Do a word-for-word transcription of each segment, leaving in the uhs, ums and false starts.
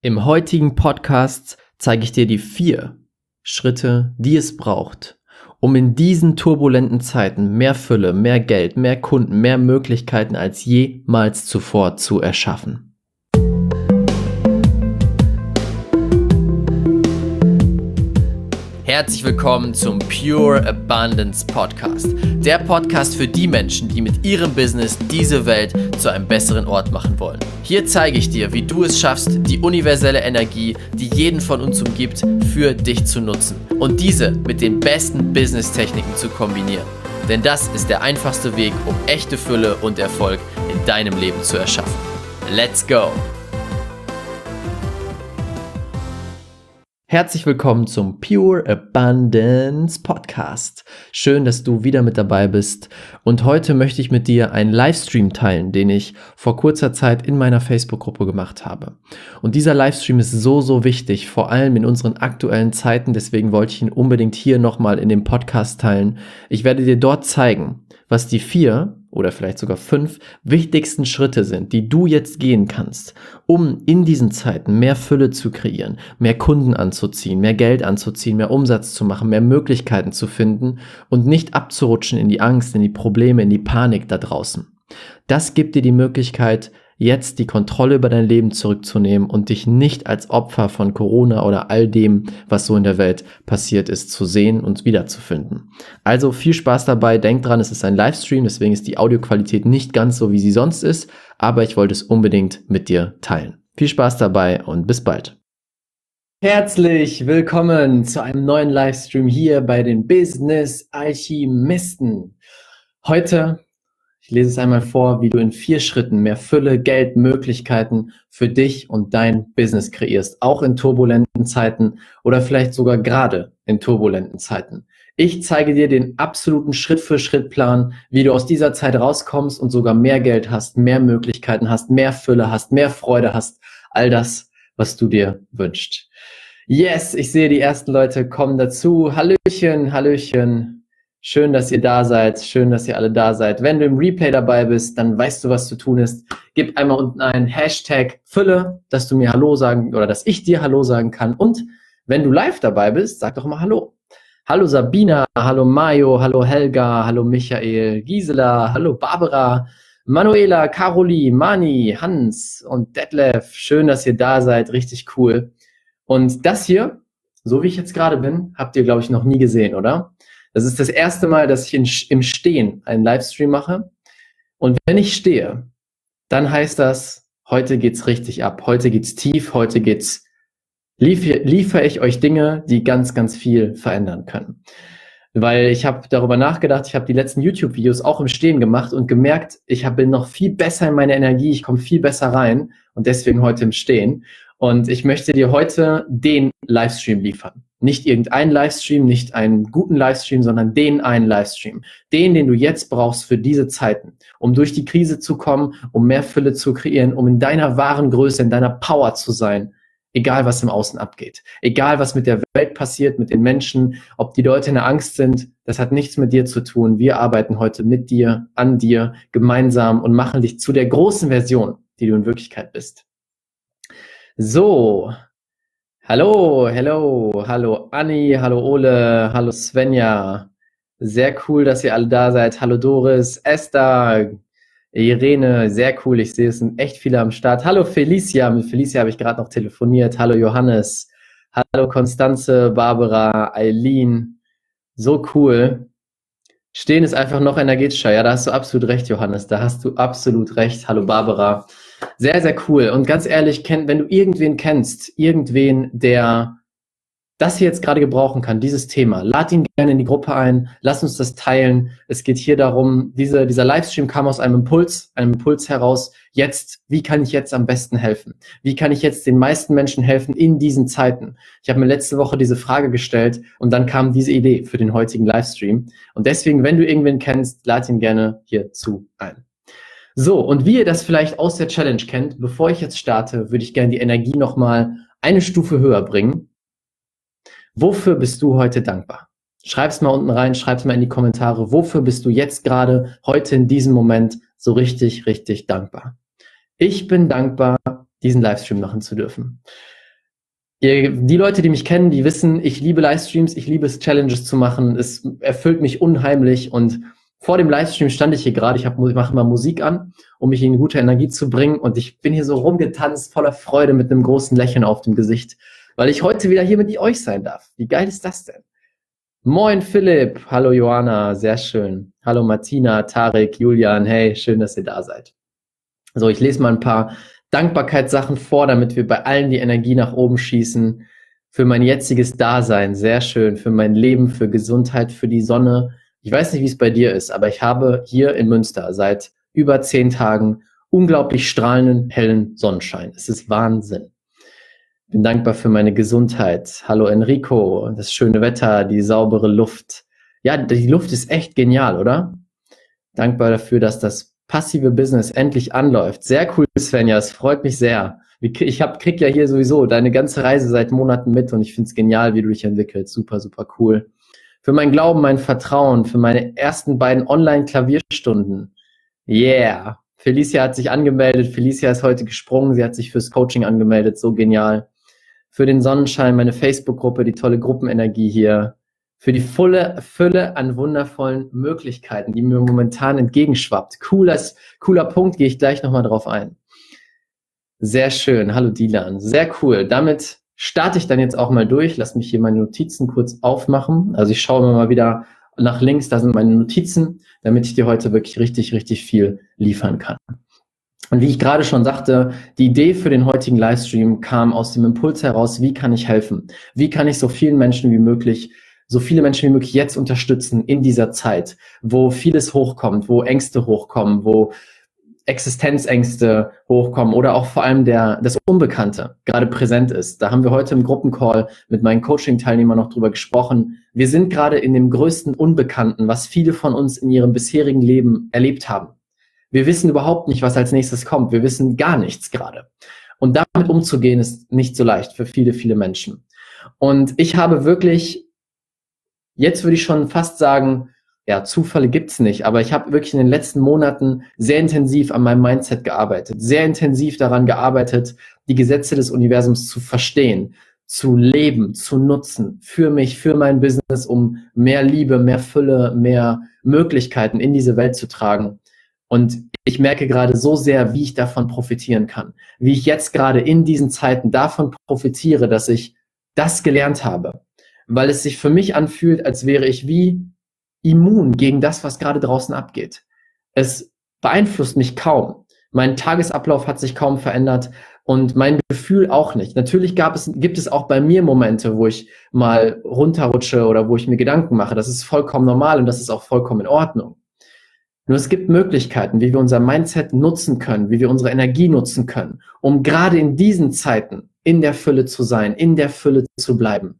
Im heutigen Podcast zeige ich dir die vier Schritte, die es braucht, um in diesen turbulenten Zeiten mehr Fülle, mehr Geld, mehr Kunden, mehr Möglichkeiten als jemals zuvor zu erschaffen. Herzlich willkommen zum Pure Abundance Podcast. Der Podcast für die Menschen, die mit ihrem Business diese Welt zu einem besseren Ort machen wollen. Hier zeige ich dir, wie du es schaffst, die universelle Energie, die jeden von uns umgibt, für dich zu nutzen und diese mit den besten Business-Techniken zu kombinieren. Denn das ist der einfachste Weg, um echte Fülle und Erfolg in deinem Leben zu erschaffen. Let's go! Herzlich willkommen zum Pure Abundance Podcast. Schön, dass du wieder mit dabei bist. Und heute möchte ich mit dir einen Livestream teilen, den ich vor kurzer Zeit in meiner Facebook-Gruppe gemacht habe. Und dieser Livestream ist so, so wichtig, vor allem in unseren aktuellen Zeiten. Deswegen wollte ich ihn unbedingt hier nochmal in dem Podcast teilen. Ich werde dir dort zeigen, was die vier oder vielleicht sogar fünf wichtigsten Schritte sind, die du jetzt gehen kannst, um in diesen Zeiten mehr Fülle zu kreieren, mehr Kunden anzuziehen, mehr Geld anzuziehen, mehr Umsatz zu machen, mehr Möglichkeiten zu finden und nicht abzurutschen in die Angst, in die Probleme, in die Panik da draußen. Das gibt dir die Möglichkeit, jetzt die Kontrolle über dein Leben zurückzunehmen und dich nicht als Opfer von Corona oder all dem, was so in der Welt passiert ist, zu sehen und wiederzufinden. Also viel Spaß dabei, denk dran, es ist ein Livestream, deswegen ist die Audioqualität nicht ganz so, wie sie sonst ist, aber ich wollte es unbedingt mit dir teilen. Viel Spaß dabei und bis bald. Herzlich willkommen zu einem neuen Livestream hier bei den Business Alchemisten. Heute Ich lese es einmal vor, wie du in vier Schritten mehr Fülle, Geld, Möglichkeiten für dich und dein Business kreierst, auch in turbulenten Zeiten oder vielleicht sogar gerade in turbulenten Zeiten. Ich zeige dir den absoluten Schritt-für-Schritt-Plan, wie du aus dieser Zeit rauskommst und sogar mehr Geld hast, mehr Möglichkeiten hast, mehr Fülle hast, mehr Freude hast, all das, was du dir wünschst. Yes, ich sehe, die ersten Leute kommen dazu. Hallöchen, Hallöchen. Schön, dass ihr da seid. Schön, dass ihr alle da seid. Wenn du im Replay dabei bist, dann weißt du, was zu tun ist. Gib einmal unten ein Hashtag Fülle, dass du mir Hallo sagen oder dass ich dir Hallo sagen kann. Und wenn du live dabei bist, sag doch mal Hallo. Hallo Sabina, hallo Mayo, hallo Helga, hallo Michael, Gisela, hallo Barbara, Manuela, Caroli, Mani, Hans und Detlef. Schön, dass ihr da seid. Richtig cool. Und das hier, so wie ich jetzt gerade bin, habt ihr, glaube ich, noch nie gesehen, oder? Das ist das erste Mal, dass ich in, im Stehen einen Livestream mache. Und wenn ich stehe, dann heißt das, heute geht's richtig ab. Heute geht's tief. Heute geht's, liefer, liefere ich euch Dinge, die ganz, ganz viel verändern können. Weil ich habe darüber nachgedacht, ich habe die letzten YouTube-Videos auch im Stehen gemacht und gemerkt, ich hab, bin noch viel besser in meiner Energie, ich komme viel besser rein und deswegen heute im Stehen. Und ich möchte dir heute den Livestream liefern. Nicht irgendeinen Livestream, nicht einen guten Livestream, sondern den einen Livestream. Den, den du jetzt brauchst für diese Zeiten, um durch die Krise zu kommen, um mehr Fülle zu kreieren, um in deiner wahren Größe, in deiner Power zu sein, egal was im Außen abgeht. Egal was mit der Welt passiert, mit den Menschen, ob die Leute in der Angst sind, das hat nichts mit dir zu tun. Wir arbeiten heute mit dir, an dir, gemeinsam und machen dich zu der großen Version, die du in Wirklichkeit bist. So, hallo, hello, hallo Anni, hallo Ole, hallo Svenja. Sehr cool, dass ihr alle da seid. Hallo Doris, Esther, Irene, sehr cool. Ich sehe, es sind echt viele am Start. Hallo Felicia, mit Felicia habe ich gerade noch telefoniert. Hallo Johannes, hallo Konstanze, Barbara, Eileen. So cool. Stehen ist einfach noch energetischer. Ja, da hast du absolut recht, Johannes. Da hast du absolut recht. Hallo Barbara. Sehr, sehr cool. Und ganz ehrlich, wenn du irgendwen kennst, irgendwen, der das hier jetzt gerade gebrauchen kann, dieses Thema, lad ihn gerne in die Gruppe ein, lass uns das teilen. Es geht hier darum, diese, dieser Livestream kam aus einem Impuls, einem Impuls heraus, jetzt, wie kann ich jetzt am besten helfen? Wie kann ich jetzt den meisten Menschen helfen in diesen Zeiten? Ich habe mir letzte Woche diese Frage gestellt und dann kam diese Idee für den heutigen Livestream. Und deswegen, wenn du irgendwen kennst, lad ihn gerne hierzu ein. So, und wie ihr das vielleicht aus der Challenge kennt, bevor ich jetzt starte, würde ich gerne die Energie nochmal eine Stufe höher bringen. Wofür bist du heute dankbar? Schreib's mal unten rein, schreib's mal in die Kommentare. Wofür bist du jetzt gerade, heute in diesem Moment so richtig, richtig dankbar? Ich bin dankbar, diesen Livestream machen zu dürfen. Ihr, die Leute, die mich kennen, die wissen, ich liebe Livestreams, ich liebe es, Challenges zu machen. Es erfüllt mich unheimlich. Und vor dem Livestream stand ich hier gerade. Ich, hab, ich mache mal Musik an, um mich in gute Energie zu bringen. Und ich bin hier so rumgetanzt, voller Freude, mit einem großen Lächeln auf dem Gesicht, weil ich heute wieder hier mit euch sein darf. Wie geil ist das denn? Moin Philipp, hallo Johanna, sehr schön. Hallo Martina, Tarek, Julian, hey, schön, dass ihr da seid. So, ich lese mal ein paar Dankbarkeitssachen vor, damit wir bei allen die Energie nach oben schießen. Für mein jetziges Dasein, sehr schön. Für mein Leben, für Gesundheit, für die Sonne. Ich weiß nicht, wie es bei dir ist, aber ich habe hier in Münster seit über zehn Tagen unglaublich strahlenden, hellen Sonnenschein. Es ist Wahnsinn. Bin dankbar für meine Gesundheit. Hallo Enrico, das schöne Wetter, die saubere Luft. Ja, die Luft ist echt genial, oder? Dankbar dafür, dass das passive Business endlich anläuft. Sehr cool, Svenja, es freut mich sehr. Ich hab, krieg ja hier sowieso deine ganze Reise seit Monaten mit und ich find's genial, wie du dich entwickelst. Super, super cool. Für mein Glauben, mein Vertrauen, für meine ersten beiden Online-Klavierstunden. Yeah. Felicia hat sich angemeldet. Felicia ist heute gesprungen. Sie hat sich fürs Coaching angemeldet. So genial. Für den Sonnenschein, meine Facebook-Gruppe, die tolle Gruppenenergie hier. Für die volle Fülle an wundervollen Möglichkeiten, die mir momentan entgegenschwappt. Cooles, cooler Punkt, gehe ich gleich nochmal drauf ein. Sehr schön. Hallo Dilan. Sehr cool. Damit starte ich dann jetzt auch mal durch. Lass mich hier meine Notizen kurz aufmachen. Also ich schaue mal wieder nach links, da sind meine Notizen, damit ich dir heute wirklich richtig, richtig viel liefern kann. Und wie ich gerade schon sagte, die Idee für den heutigen Livestream kam aus dem Impuls heraus, wie kann ich helfen? Wie kann ich so vielen Menschen wie möglich so viele Menschen wie möglich jetzt unterstützen in dieser Zeit, wo vieles hochkommt, wo Ängste hochkommen, wo Existenzängste hochkommen oder auch vor allem der, das Unbekannte gerade präsent ist. Da haben wir heute im Gruppencall mit meinen Coaching-Teilnehmern noch drüber gesprochen. Wir sind gerade in dem größten Unbekannten, was viele von uns in ihrem bisherigen Leben erlebt haben. Wir wissen überhaupt nicht, was als nächstes kommt. Wir wissen gar nichts gerade. Und damit umzugehen ist nicht so leicht für viele, viele Menschen. Und ich habe wirklich Jetzt würde ich schon fast sagen, ja, Zufälle gibt's nicht, aber ich habe wirklich in den letzten Monaten sehr intensiv an meinem Mindset gearbeitet, sehr intensiv daran gearbeitet, die Gesetze des Universums zu verstehen, zu leben, zu nutzen, für mich, für mein Business, um mehr Liebe, mehr Fülle, mehr Möglichkeiten in diese Welt zu tragen. Und ich merke gerade so sehr, wie ich davon profitieren kann, wie ich jetzt gerade in diesen Zeiten davon profitiere, dass ich das gelernt habe. Weil es sich für mich anfühlt, als wäre ich wie immun gegen das, was gerade draußen abgeht. Es beeinflusst mich kaum. Mein Tagesablauf hat sich kaum verändert und mein Gefühl auch nicht. Natürlich gab es, gibt es auch bei mir Momente, wo ich mal runterrutsche oder wo ich mir Gedanken mache. Das ist vollkommen normal und das ist auch vollkommen in Ordnung. Nur es gibt Möglichkeiten, wie wir unser Mindset nutzen können, wie wir unsere Energie nutzen können, um gerade in diesen Zeiten in der Fülle zu sein, in der Fülle zu bleiben.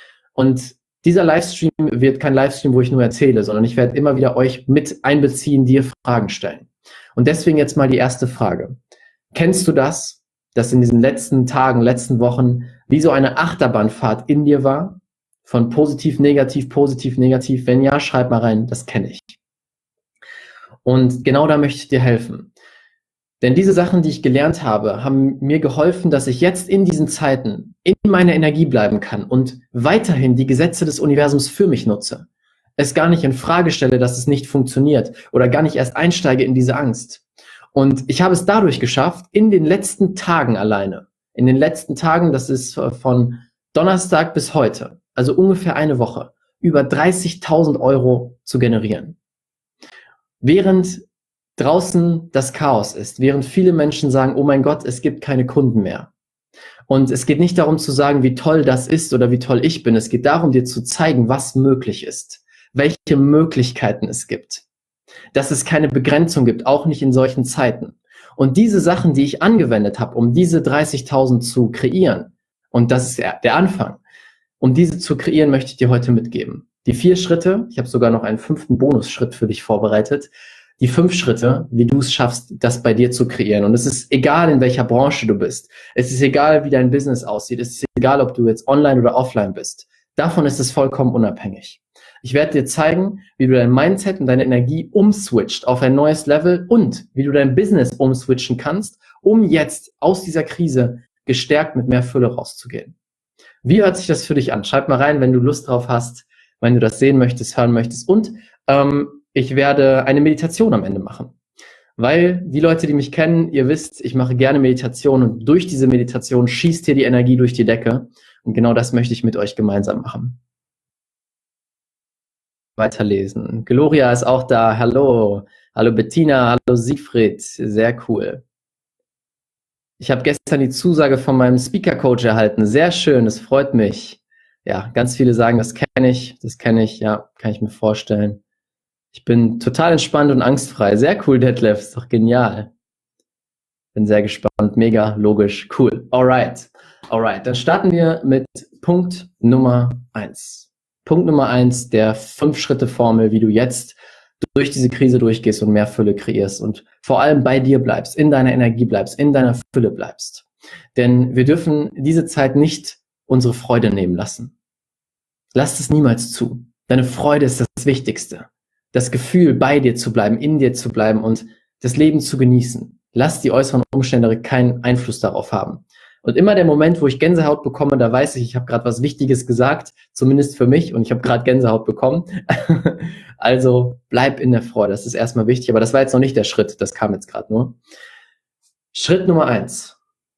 Und dieser Livestream wird kein Livestream, wo ich nur erzähle, sondern ich werde immer wieder euch mit einbeziehen, dir Fragen stellen. Und deswegen jetzt mal die erste Frage. Kennst du das, dass in diesen letzten Tagen, letzten Wochen wie so eine Achterbahnfahrt in dir war? Von positiv, negativ, positiv, negativ. Wenn ja, schreib mal rein, das kenne ich. Und genau da möchte ich dir helfen. Denn diese Sachen, die ich gelernt habe, haben mir geholfen, dass ich jetzt in diesen Zeiten in meiner Energie bleiben kann und weiterhin die Gesetze des Universums für mich nutze. Es gar nicht in Frage stelle, dass es nicht funktioniert oder gar nicht erst einsteige in diese Angst. Und ich habe es dadurch geschafft, in den letzten Tagen alleine, in den letzten Tagen, das ist von Donnerstag bis heute, also ungefähr eine Woche, über dreißigtausend Euro zu generieren. Während draußen das Chaos ist, während viele Menschen sagen, oh mein Gott, es gibt keine Kunden mehr. Und es geht nicht darum zu sagen, wie toll das ist oder wie toll ich bin. Es geht darum, dir zu zeigen, was möglich ist, welche Möglichkeiten es gibt, dass es keine Begrenzung gibt, auch nicht in solchen Zeiten. Und diese Sachen, die ich angewendet habe, um diese dreißigtausend zu kreieren, und das ist der Anfang, um diese zu kreieren, möchte ich dir heute mitgeben. Die vier Schritte, ich habe sogar noch einen fünften Bonusschritt für dich vorbereitet, die fünf Schritte, wie du es schaffst, das bei dir zu kreieren. Und es ist egal, in welcher Branche du bist. Es ist egal, wie dein Business aussieht. Es ist egal, ob du jetzt online oder offline bist. Davon ist es vollkommen unabhängig. Ich werde dir zeigen, wie du dein Mindset und deine Energie umswitcht auf ein neues Level und wie du dein Business umswitchen kannst, um jetzt aus dieser Krise gestärkt mit mehr Fülle rauszugehen. Wie hört sich das für dich an? Schreib mal rein, wenn du Lust drauf hast, wenn du das sehen möchtest, hören möchtest. Und ähm, ich werde eine Meditation am Ende machen. Weil die Leute, die mich kennen, ihr wisst, ich mache gerne Meditation und durch diese Meditation schießt hier die Energie durch die Decke. Und genau das möchte ich mit euch gemeinsam machen. Weiterlesen. Gloria ist auch da. Hallo. Hallo Bettina. Hallo Siegfried. Sehr cool. Ich habe gestern die Zusage von meinem Speaker-Coach erhalten. Sehr schön, das freut mich. Ja, ganz viele sagen, das kenne ich, das kenne ich, ja, kann ich mir vorstellen. Ich bin total entspannt und angstfrei. Sehr cool, Detlef, ist doch genial. Bin sehr gespannt, mega, logisch, cool. Alright, alright, dann starten wir mit Punkt Nummer eins. Punkt Nummer eins der Fünf-Schritte-Formel, wie du jetzt durch diese Krise durchgehst und mehr Fülle kreierst und vor allem bei dir bleibst, in deiner Energie bleibst, in deiner Fülle bleibst. Denn wir dürfen diese Zeit nicht unsere Freude nehmen lassen. Lass es niemals zu. Deine Freude ist das Wichtigste. Das Gefühl, bei dir zu bleiben, in dir zu bleiben und das Leben zu genießen. Lass die äußeren Umstände keinen Einfluss darauf haben. Und immer der Moment, wo ich Gänsehaut bekomme, da weiß ich, ich habe gerade was Wichtiges gesagt, zumindest für mich, und ich habe gerade Gänsehaut bekommen. Also bleib in der Freude, das ist erstmal wichtig, aber das war jetzt noch nicht der Schritt, das kam jetzt gerade nur. Schritt Nummer eins.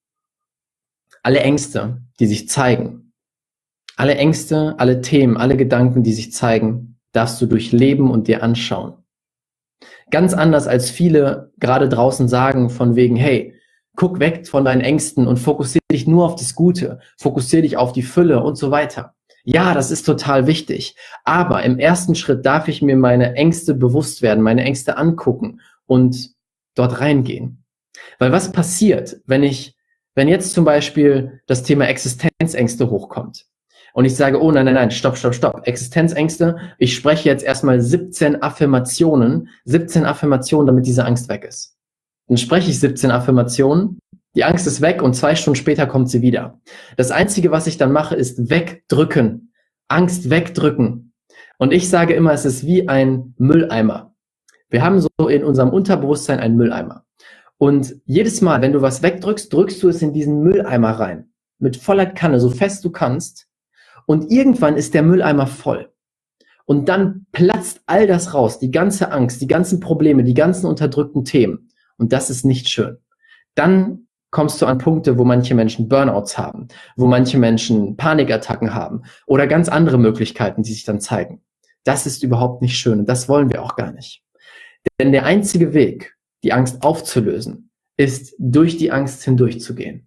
Alle Ängste, die sich zeigen, alle Ängste, alle Themen, alle Gedanken, die sich zeigen, darfst du durchleben und dir anschauen. Ganz anders als viele gerade draußen sagen von wegen, hey, guck weg von deinen Ängsten und fokussiere dich nur auf das Gute, fokussiere dich auf die Fülle und so weiter. Ja, das ist total wichtig. Aber im ersten Schritt darf ich mir meine Ängste bewusst werden, meine Ängste angucken und dort reingehen. Weil was passiert, wenn ich, wenn jetzt zum Beispiel das Thema Existenzängste hochkommt und ich sage, oh nein, nein, nein, stopp, stopp, stopp, Existenzängste, ich spreche jetzt erstmal siebzehn Affirmationen, siebzehn Affirmationen, damit diese Angst weg ist. Dann spreche ich siebzehn Affirmationen, die Angst ist weg und zwei Stunden später kommt sie wieder. Das Einzige, was ich dann mache, ist wegdrücken. Angst wegdrücken. Und ich sage immer, es ist wie ein Mülleimer. Wir haben so in unserem Unterbewusstsein einen Mülleimer. Und jedes Mal, wenn du was wegdrückst, drückst du es in diesen Mülleimer rein. Mit voller Kanne, so fest du kannst. Und irgendwann ist der Mülleimer voll. Und dann platzt all das raus, die ganze Angst, die ganzen Probleme, die ganzen unterdrückten Themen. Und das ist nicht schön. Dann kommst du an Punkte, wo manche Menschen Burnouts haben, wo manche Menschen Panikattacken haben oder ganz andere Möglichkeiten, die sich dann zeigen. Das ist überhaupt nicht schön und das wollen wir auch gar nicht. Denn der einzige Weg, die Angst aufzulösen, ist, durch die Angst hindurchzugehen.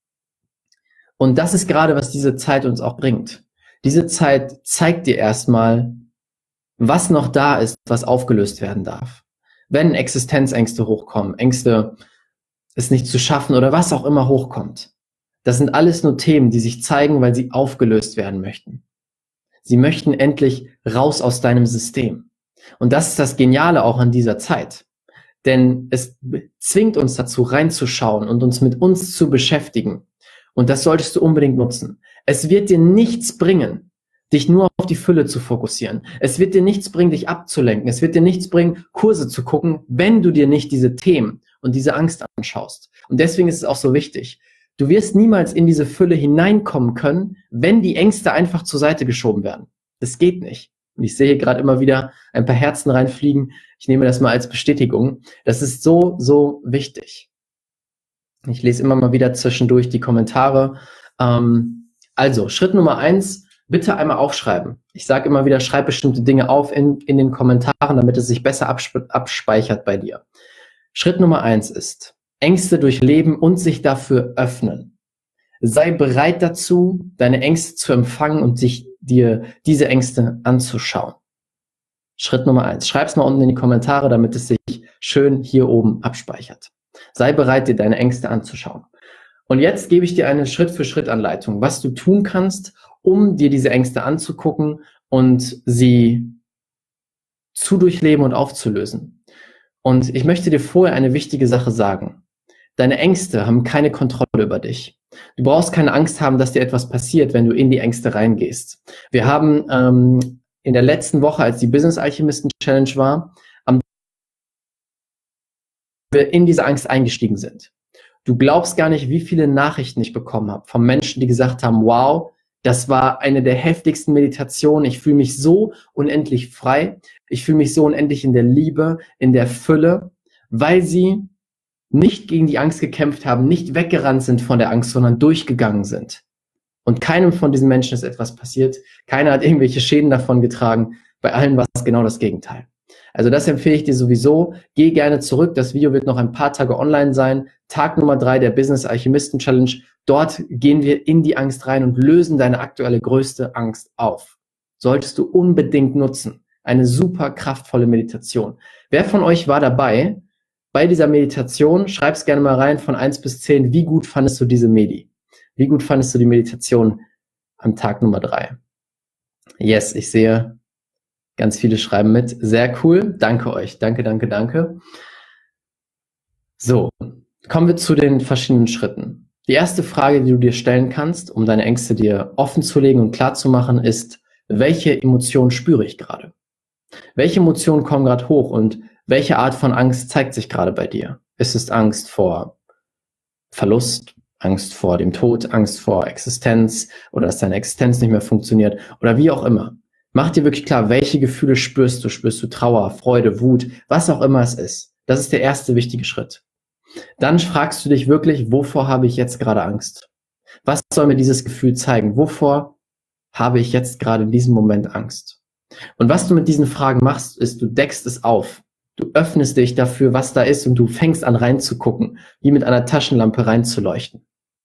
Und das ist gerade, was diese Zeit uns auch bringt. Diese Zeit zeigt dir erstmal, was noch da ist, was aufgelöst werden darf. Wenn Existenzängste hochkommen, Ängste, es nicht zu schaffen oder was auch immer hochkommt. Das sind alles nur Themen, die sich zeigen, weil sie aufgelöst werden möchten. Sie möchten endlich raus aus deinem System. Und das ist das Geniale auch an dieser Zeit. Denn es zwingt uns dazu, reinzuschauen und uns mit uns zu beschäftigen. Und das solltest du unbedingt nutzen. Es wird dir nichts bringen, dich nur auf die Fülle zu fokussieren. Es wird dir nichts bringen, dich abzulenken. Es wird dir nichts bringen, Kurse zu gucken, wenn du dir nicht diese Themen und diese Angst anschaust. Und deswegen ist es auch so wichtig. Du wirst niemals in diese Fülle hineinkommen können, wenn die Ängste einfach zur Seite geschoben werden. Das geht nicht. Und ich sehe hier gerade immer wieder ein paar Herzen reinfliegen. Ich nehme das mal als Bestätigung. Das ist so, so wichtig. Ich lese immer mal wieder zwischendurch die Kommentare. Ähm, also, Schritt Nummer eins, bitte einmal aufschreiben. Ich sage immer wieder, schreib bestimmte Dinge auf in, in den Kommentaren, damit es sich besser abspe- abspeichert bei dir. Schritt Nummer eins ist, Ängste durchleben und sich dafür öffnen. Sei bereit dazu, deine Ängste zu empfangen und sich dir diese Ängste anzuschauen. Schritt Nummer eins. Schreib's mal unten in die Kommentare, damit es sich schön hier oben abspeichert. Sei bereit, dir deine Ängste anzuschauen. Und jetzt gebe ich dir eine Schritt-für-Schritt-Anleitung, was du tun kannst, um dir diese Ängste anzugucken und sie zu durchleben und aufzulösen. Und ich möchte dir vorher eine wichtige Sache sagen. Deine Ängste haben keine Kontrolle über dich. Du brauchst keine Angst haben, dass dir etwas passiert, wenn du in die Ängste reingehst. Wir haben ähm, in der letzten Woche, als die Business Alchemisten Challenge war, am wir in diese Angst eingestiegen sind. Du glaubst gar nicht, wie viele Nachrichten ich bekommen habe von Menschen, die gesagt haben, wow, das war eine der heftigsten Meditationen. Ich fühle mich so unendlich frei. Ich fühle mich so unendlich in der Liebe, in der Fülle, weil sie nicht gegen die Angst gekämpft haben, nicht weggerannt sind von der Angst, sondern durchgegangen sind. Und keinem von diesen Menschen ist etwas passiert. Keiner hat irgendwelche Schäden davon getragen. Bei allen war es genau das Gegenteil. Also das empfehle ich dir sowieso. Geh gerne zurück. Das Video wird noch ein paar Tage online sein. Tag Nummer drei der Business Alchemisten Challenge. Dort gehen wir in die Angst rein und lösen deine aktuelle größte Angst auf. Solltest du unbedingt nutzen. Eine super kraftvolle Meditation. Wer von euch war dabei bei dieser Meditation? Schreib's gerne mal rein von eins bis zehn. Wie gut fandest du diese Medi? Wie gut fandest du die Meditation am Tag Nummer drei? Yes, ich sehe, ganz viele schreiben mit. Sehr cool. Danke euch. Danke, danke, danke. So, kommen wir zu den verschiedenen Schritten. Die erste Frage, die du dir stellen kannst, um deine Ängste dir offen zu legen und klar zu machen, ist, welche Emotionen spüre ich gerade? Welche Emotionen kommen gerade hoch und welche Art von Angst zeigt sich gerade bei dir? Ist es Angst vor Verlust, Angst vor dem Tod, Angst vor Existenz oder dass deine Existenz nicht mehr funktioniert oder wie auch immer? Mach dir wirklich klar, welche Gefühle spürst du? Spürst du Trauer, Freude, Wut, was auch immer es ist. Das ist der erste wichtige Schritt. Dann fragst du dich wirklich, wovor habe ich jetzt gerade Angst? Was soll mir dieses Gefühl zeigen? Wovor habe ich jetzt gerade in diesem Moment Angst? Und was du mit diesen Fragen machst, ist, du deckst es auf. Du öffnest dich dafür, was da ist und du fängst an reinzugucken, wie mit einer Taschenlampe reinzuleuchten.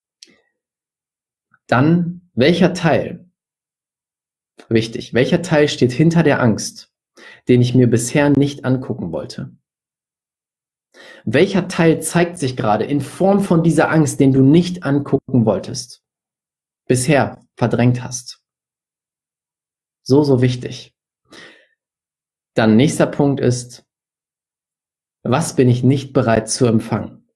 Dann, welcher Teil, wichtig, welcher Teil steht hinter der Angst, den ich mir bisher nicht angucken wollte? Welcher Teil zeigt sich gerade in Form von dieser Angst, den du nicht angucken wolltest, bisher verdrängt hast? So, so wichtig. Dann nächster Punkt ist, was bin ich nicht bereit zu empfangen?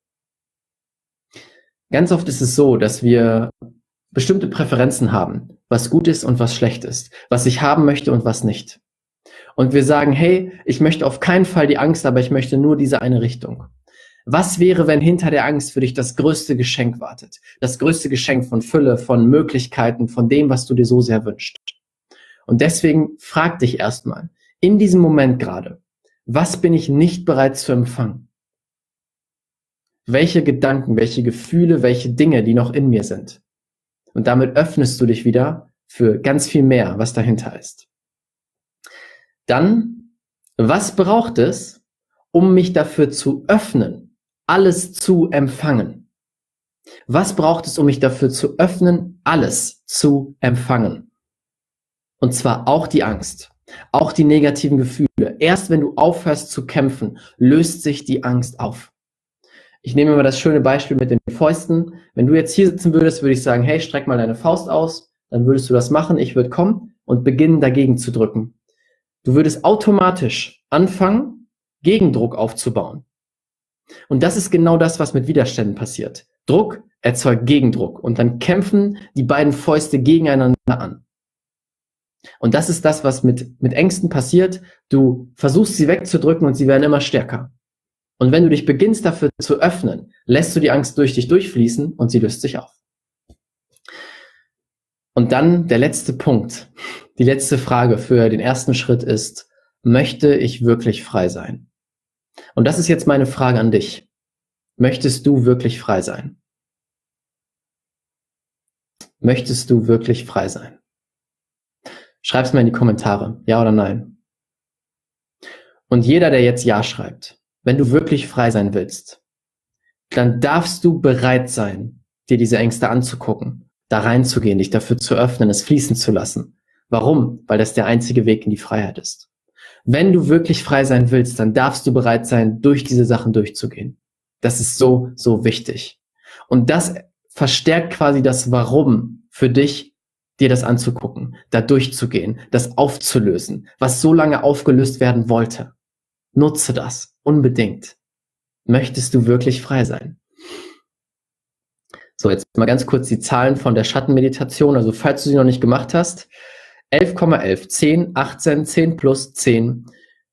Ganz oft ist es so, dass wir bestimmte Präferenzen haben, was gut ist und was schlecht ist, was ich haben möchte und was nicht. Und wir sagen, hey, ich möchte auf keinen Fall die Angst, aber ich möchte nur diese eine Richtung. Was wäre, wenn hinter der Angst für dich das größte Geschenk wartet? Das größte Geschenk von Fülle, von Möglichkeiten, von dem, was du dir so sehr wünschst. Und deswegen frag dich erstmal, in diesem Moment gerade, was bin ich nicht bereit zu empfangen? Welche Gedanken, welche Gefühle, welche Dinge, die noch in mir sind? Und damit öffnest du dich wieder für ganz viel mehr, was dahinter ist. Dann, was braucht es, um mich dafür zu öffnen, alles zu empfangen? Was braucht es, um mich dafür zu öffnen, alles zu empfangen? Und zwar auch die Angst, auch die negativen Gefühle. Erst wenn du aufhörst zu kämpfen, löst sich die Angst auf. Ich nehme mal das schöne Beispiel mit den Fäusten. Wenn du jetzt hier sitzen würdest, würde ich sagen, hey, streck mal deine Faust aus. Dann würdest du das machen. Ich würde kommen und beginnen, dagegen zu drücken. Du würdest automatisch anfangen, Gegendruck aufzubauen. Und das ist genau das, was mit Widerständen passiert. Druck erzeugt Gegendruck und dann kämpfen die beiden Fäuste gegeneinander an. Und das ist das, was mit, mit Ängsten passiert. Du versuchst sie wegzudrücken und sie werden immer stärker. Und wenn du dich beginnst dafür zu öffnen, lässt du die Angst durch dich durchfließen und sie löst sich auf. Und dann der letzte Punkt, die letzte Frage für den ersten Schritt ist, möchte ich wirklich frei sein? Und das ist jetzt meine Frage an dich. Möchtest du wirklich frei sein? Möchtest du wirklich frei sein? Schreib's mir in die Kommentare, ja oder nein. Und jeder, der jetzt Ja schreibt, wenn du wirklich frei sein willst, dann darfst du bereit sein, dir diese Ängste anzugucken, da reinzugehen, dich dafür zu öffnen, es fließen zu lassen. Warum? Weil das der einzige Weg in die Freiheit ist. Wenn du wirklich frei sein willst, dann darfst du bereit sein, durch diese Sachen durchzugehen. Das ist so, so wichtig. Und das verstärkt quasi das Warum für dich, dir das anzugucken, da durchzugehen, das aufzulösen, was so lange aufgelöst werden wollte. Nutze das unbedingt. Möchtest du wirklich frei sein? So, jetzt mal ganz kurz die Zahlen von der Schattenmeditation. Also falls du sie noch nicht gemacht hast, elf Komma elf, zehn, achtzehn, zehn plus, zehn,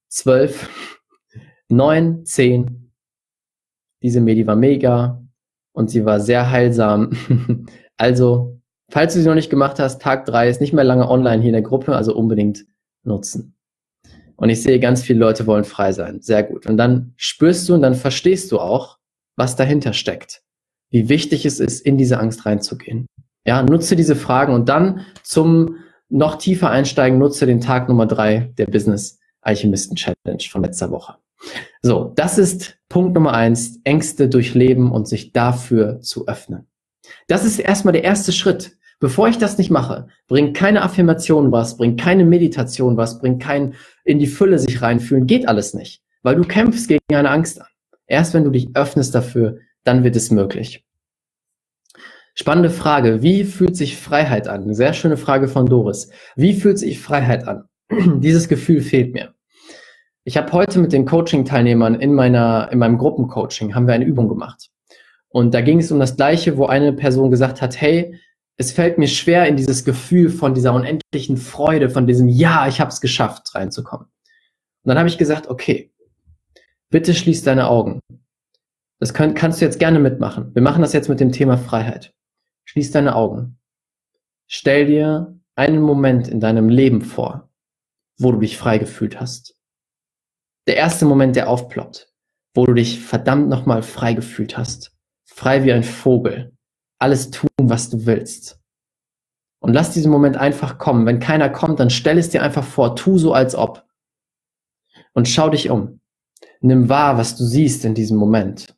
zwölf, neun, zehn. Diese Medi war mega. und sie war sehr heilsam. Also, falls du sie noch nicht gemacht hast, Tag drei ist nicht mehr lange online hier in der Gruppe, also unbedingt nutzen. Und ich sehe, ganz viele Leute wollen frei sein. Sehr gut. Und dann spürst du und dann verstehst du auch, was dahinter steckt. Wie wichtig es ist, in diese Angst reinzugehen. Ja, nutze diese Fragen und dann zum noch tiefer einsteigen, nutze den Tag Nummer drei der Business Alchemisten Challenge von letzter Woche. So, das ist Punkt Nummer eins, Ängste durchleben und sich dafür zu öffnen. Das ist erstmal der erste Schritt. Bevor ich das nicht mache, bringt keine Affirmation was, bringt keine Meditation was, bringt kein in die Fülle sich reinfühlen, geht alles nicht, weil du kämpfst gegen eine Angst an. Erst wenn du dich öffnest dafür, dann wird es möglich. Spannende Frage, wie fühlt sich Freiheit an? Eine sehr schöne Frage von Doris. Wie fühlt sich Freiheit an? Dieses Gefühl fehlt mir. Ich habe heute mit den Coaching-Teilnehmern in meiner, in meinem Gruppencoaching haben wir eine Übung gemacht. Und da ging es um das Gleiche, wo eine Person gesagt hat, hey, es fällt mir schwer, in dieses Gefühl von dieser unendlichen Freude, von diesem Ja, ich habe es geschafft, reinzukommen. Und dann habe ich gesagt, okay, bitte schließ deine Augen. Das könnt, kannst du jetzt gerne mitmachen. Wir machen das jetzt mit dem Thema Freiheit. Schließ deine Augen. Stell dir einen Moment in deinem Leben vor, wo du dich frei gefühlt hast. Der erste Moment, der aufploppt, wo du dich verdammt nochmal frei gefühlt hast. Frei wie ein Vogel. Alles tun, was du willst. Und lass diesen Moment einfach kommen. Wenn keiner kommt, dann stell es dir einfach vor. Tu so, als ob. Und schau dich um. Nimm wahr, was du siehst in diesem Moment.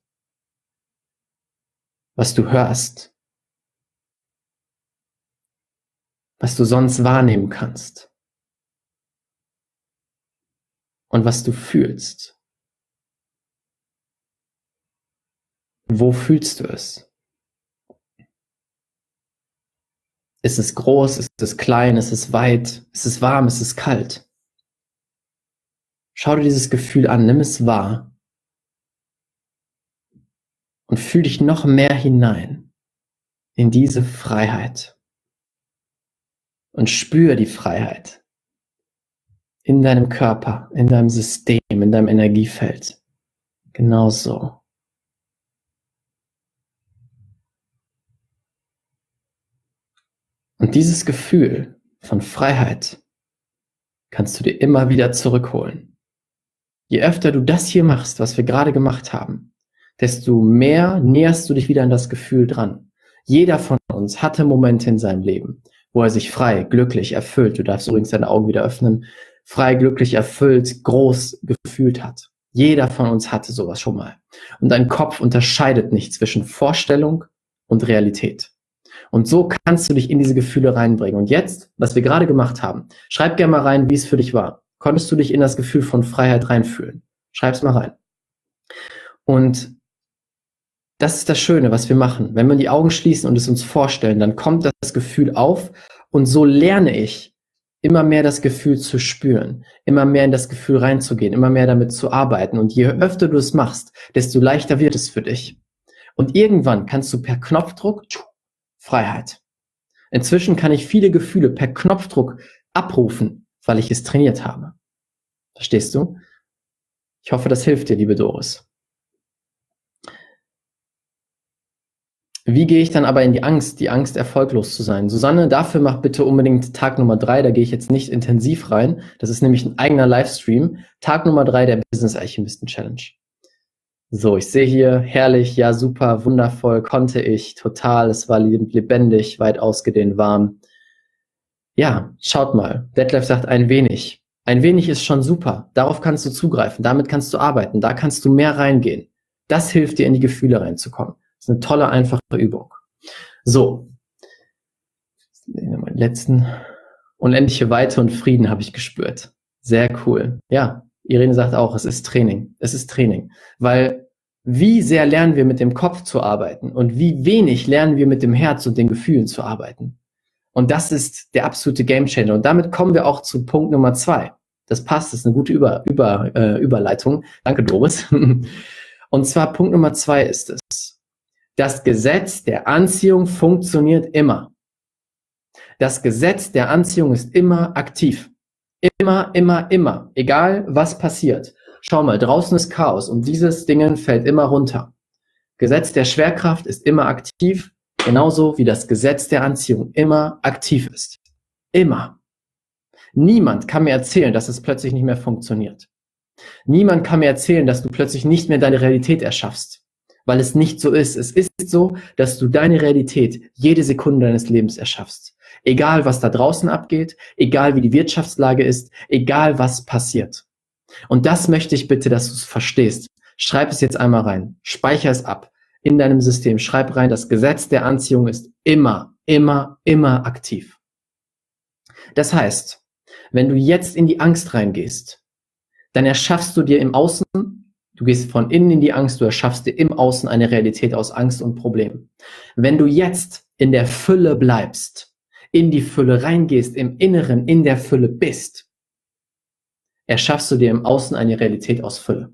Was du hörst. Was du sonst wahrnehmen kannst. Und was du fühlst. Wo fühlst du es? Ist es groß? Ist es klein? Ist es weit? Ist es warm? Ist es kalt? Schau dir dieses Gefühl an, nimm es wahr. Und fühl dich noch mehr hinein in diese Freiheit. Und spür die Freiheit in deinem Körper, in deinem System, in deinem Energiefeld. Genauso. Und dieses Gefühl von Freiheit kannst du dir immer wieder zurückholen. Je öfter du das hier machst, was wir gerade gemacht haben, desto mehr näherst du dich wieder an das Gefühl dran. Jeder von uns hatte Momente in seinem Leben, wo er sich frei, glücklich, erfüllt, du darfst übrigens deine Augen wieder öffnen, frei, glücklich, erfüllt, groß gefühlt hat. Jeder von uns hatte sowas schon mal. Und dein Kopf unterscheidet nicht zwischen Vorstellung und Realität. Und so kannst du dich in diese Gefühle reinbringen. Und jetzt, was wir gerade gemacht haben, schreib gerne mal rein, wie es für dich war. Konntest du dich in das Gefühl von Freiheit reinfühlen? Schreib's mal rein. Und das ist das Schöne, was wir machen. Wenn wir die Augen schließen und es uns vorstellen, dann kommt das Gefühl auf und so lerne ich, immer mehr das Gefühl zu spüren, immer mehr in das Gefühl reinzugehen, immer mehr damit zu arbeiten. Und je öfter du es machst, desto leichter wird es für dich. Und irgendwann kannst du per Knopfdruck Freiheit. Inzwischen kann ich viele Gefühle per Knopfdruck abrufen, weil ich es trainiert habe. Verstehst du? Ich hoffe, das hilft dir, liebe Doris. Wie gehe ich dann aber in die Angst, die Angst, erfolglos zu sein? Susanne, dafür mach bitte unbedingt Tag Nummer drei, da gehe ich jetzt nicht intensiv rein. Das ist nämlich ein eigener Livestream. Tag Nummer drei der Business Alchemisten Challenge. So, ich sehe hier, herrlich, ja super, wundervoll, konnte ich, total, es war lebendig, weit ausgedehnt, warm. Ja, schaut mal, Detlef sagt ein wenig. Ein wenig ist schon super, darauf kannst du zugreifen, damit kannst du arbeiten, da kannst du mehr reingehen. Das hilft dir, in die Gefühle reinzukommen. Das ist eine tolle, einfache Übung. So, meinen letzten, unendliche Weite und Frieden habe ich gespürt. Sehr cool. Ja, Irene sagt auch, es ist Training. Es ist Training. Weil wie sehr lernen wir mit dem Kopf zu arbeiten und wie wenig lernen wir mit dem Herz und den Gefühlen zu arbeiten. Und das ist der absolute Gamechanger. Und damit kommen wir auch zu Punkt Nummer zwei. Das passt, das ist eine gute Über, Über, äh, Überleitung. Danke, Doris. Und zwar Punkt Nummer zwei ist es. Das Gesetz der Anziehung funktioniert immer. Das Gesetz der Anziehung ist immer aktiv. Immer, immer, immer. Egal, was passiert. Schau mal, draußen ist Chaos und dieses Ding fällt immer runter. Gesetz der Schwerkraft ist immer aktiv, genauso wie das Gesetz der Anziehung immer aktiv ist. Immer. Niemand kann mir erzählen, dass es plötzlich nicht mehr funktioniert. Niemand kann mir erzählen, dass du plötzlich nicht mehr deine Realität erschaffst, weil es nicht so ist. Es ist so, dass du deine Realität jede Sekunde deines Lebens erschaffst. Egal, was da draußen abgeht, egal wie die Wirtschaftslage ist, egal was passiert. Und das möchte ich bitte, dass du es verstehst. Schreib es jetzt einmal rein. Speicher es ab in deinem System. Schreib rein, das Gesetz der Anziehung ist immer, immer, immer aktiv. Das heißt, wenn du jetzt in die Angst reingehst, dann erschaffst du dir im Außen, du gehst von innen in die Angst, du erschaffst dir im Außen eine Realität aus Angst und Problemen. Wenn du jetzt in der Fülle bleibst, in die Fülle reingehst, im Inneren in der Fülle bist, erschaffst du dir im Außen eine Realität aus Fülle.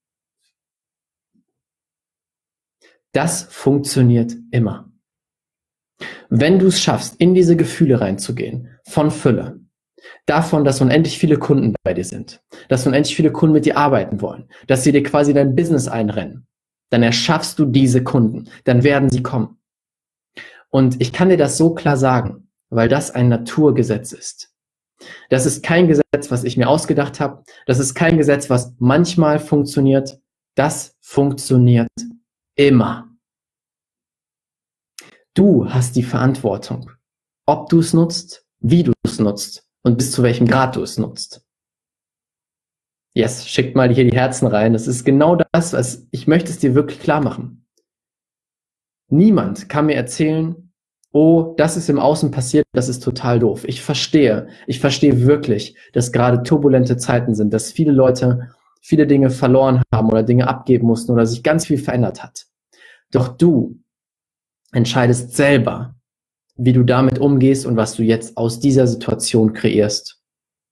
Das funktioniert immer. Wenn du es schaffst, in diese Gefühle reinzugehen, von Fülle, davon, dass unendlich viele Kunden bei dir sind, dass unendlich viele Kunden mit dir arbeiten wollen, dass sie dir quasi dein Business einrennen, dann erschaffst du diese Kunden, dann werden sie kommen. Und ich kann dir das so klar sagen, weil das ein Naturgesetz ist. Das ist kein Gesetz, was ich mir ausgedacht habe, das ist kein Gesetz, was manchmal funktioniert, das funktioniert immer. Du hast die Verantwortung, ob du es nutzt, wie du es nutzt und bis zu welchem Grad du es nutzt. Yes, schickt mal hier die Herzen rein. Das ist genau das, was ich möchte es dir wirklich klar machen. Niemand kann mir erzählen, oh, das ist im Außen passiert, das ist total doof. Ich verstehe, ich verstehe wirklich, dass gerade turbulente Zeiten sind, dass viele Leute viele Dinge verloren haben oder Dinge abgeben mussten oder sich ganz viel verändert hat. Doch du entscheidest selber, wie du damit umgehst und was du jetzt aus dieser Situation kreierst.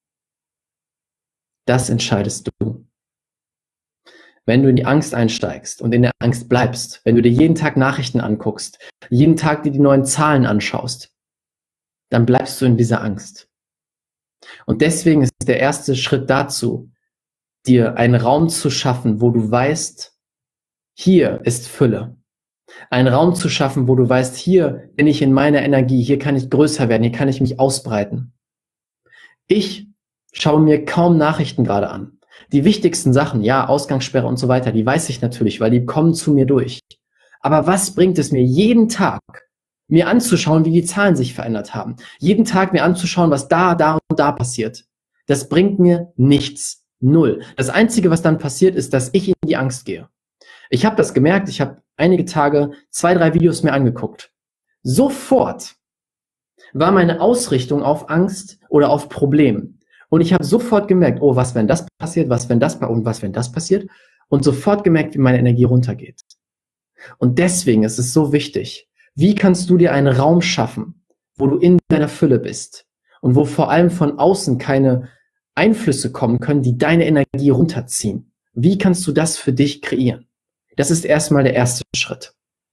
Das entscheidest du. Wenn du in die Angst einsteigst und in der Angst bleibst, wenn du dir jeden Tag Nachrichten anguckst, jeden Tag dir die neuen Zahlen anschaust, dann bleibst du in dieser Angst. Und deswegen ist der erste Schritt dazu, dir einen Raum zu schaffen, wo du weißt, hier ist Fülle. Einen Raum zu schaffen, wo du weißt, hier bin ich in meiner Energie, hier kann ich größer werden, hier kann ich mich ausbreiten. Ich schaue mir kaum Nachrichten gerade an. Die wichtigsten Sachen, ja, Ausgangssperre und so weiter, die weiß ich natürlich, weil die kommen zu mir durch. Aber was bringt es mir, jeden Tag mir anzuschauen, wie die Zahlen sich verändert haben? Jeden Tag mir anzuschauen, was da, da und da passiert. Das bringt mir nichts. Null. Das Einzige, was dann passiert, ist, dass ich in die Angst gehe. Ich habe das gemerkt, ich habe einige Tage zwei, drei Videos mir angeguckt. Sofort war meine Ausrichtung auf Angst oder auf Problem. Und ich habe sofort gemerkt, oh, was, wenn das passiert, was, wenn das, und was, wenn das passiert. Und sofort gemerkt, wie meine Energie runtergeht. Und deswegen ist es so wichtig, wie kannst du dir einen Raum schaffen, wo du in deiner Fülle bist und wo vor allem von außen keine Einflüsse kommen können, die deine Energie runterziehen. Wie kannst du das für dich kreieren? Das ist erstmal der erste Schritt.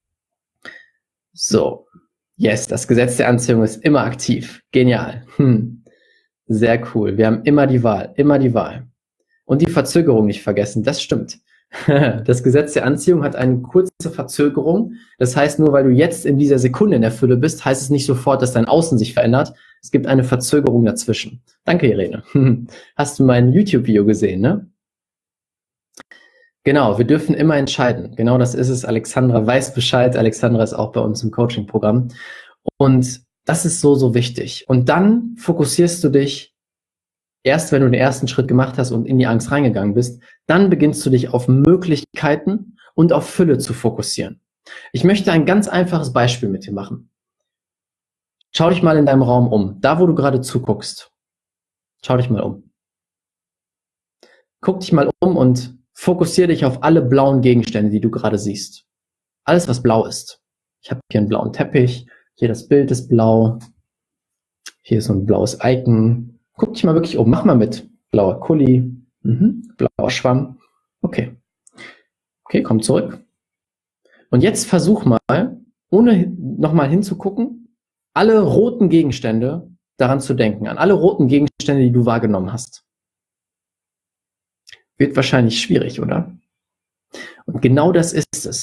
So, yes, das Gesetz der Anziehung ist immer aktiv. Genial. Hm. Sehr cool. Wir haben immer die Wahl, immer die Wahl. Und die Verzögerung nicht vergessen, das stimmt. Das Gesetz der Anziehung hat eine kurze Verzögerung. Das heißt, nur weil du jetzt in dieser Sekunde in der Fülle bist, heißt es nicht sofort, dass dein Außen sich verändert. Es gibt eine Verzögerung dazwischen. Danke, Irene. Hast du mein YouTube-Video gesehen, ne? Genau, wir dürfen immer entscheiden. Genau das ist es. Alexandra weiß Bescheid. Alexandra ist auch bei uns im Coaching-Programm. Und das ist so, so wichtig. Und dann fokussierst du dich, erst wenn du den ersten Schritt gemacht hast und in die Angst reingegangen bist, dann beginnst du dich auf Möglichkeiten und auf Fülle zu fokussieren. Ich möchte ein ganz einfaches Beispiel mit dir machen. Schau dich mal in deinem Raum um. Da, wo du gerade zuguckst. Schau dich mal um. Guck dich mal um und fokussiere dich auf alle blauen Gegenstände, die du gerade siehst. Alles, was blau ist. Ich habe hier einen blauen Teppich. Hier das Bild ist blau. Hier ist so ein blaues Icon. Guck dich mal wirklich um. Mach mal mit. Blauer Kuli. Mhm. Blauer Schwamm. Okay. Okay, komm zurück. Und jetzt versuch mal, ohne nochmal hinzugucken, alle roten Gegenstände daran zu denken. An alle roten Gegenstände, die du wahrgenommen hast. Wird wahrscheinlich schwierig, oder? Und genau das ist es.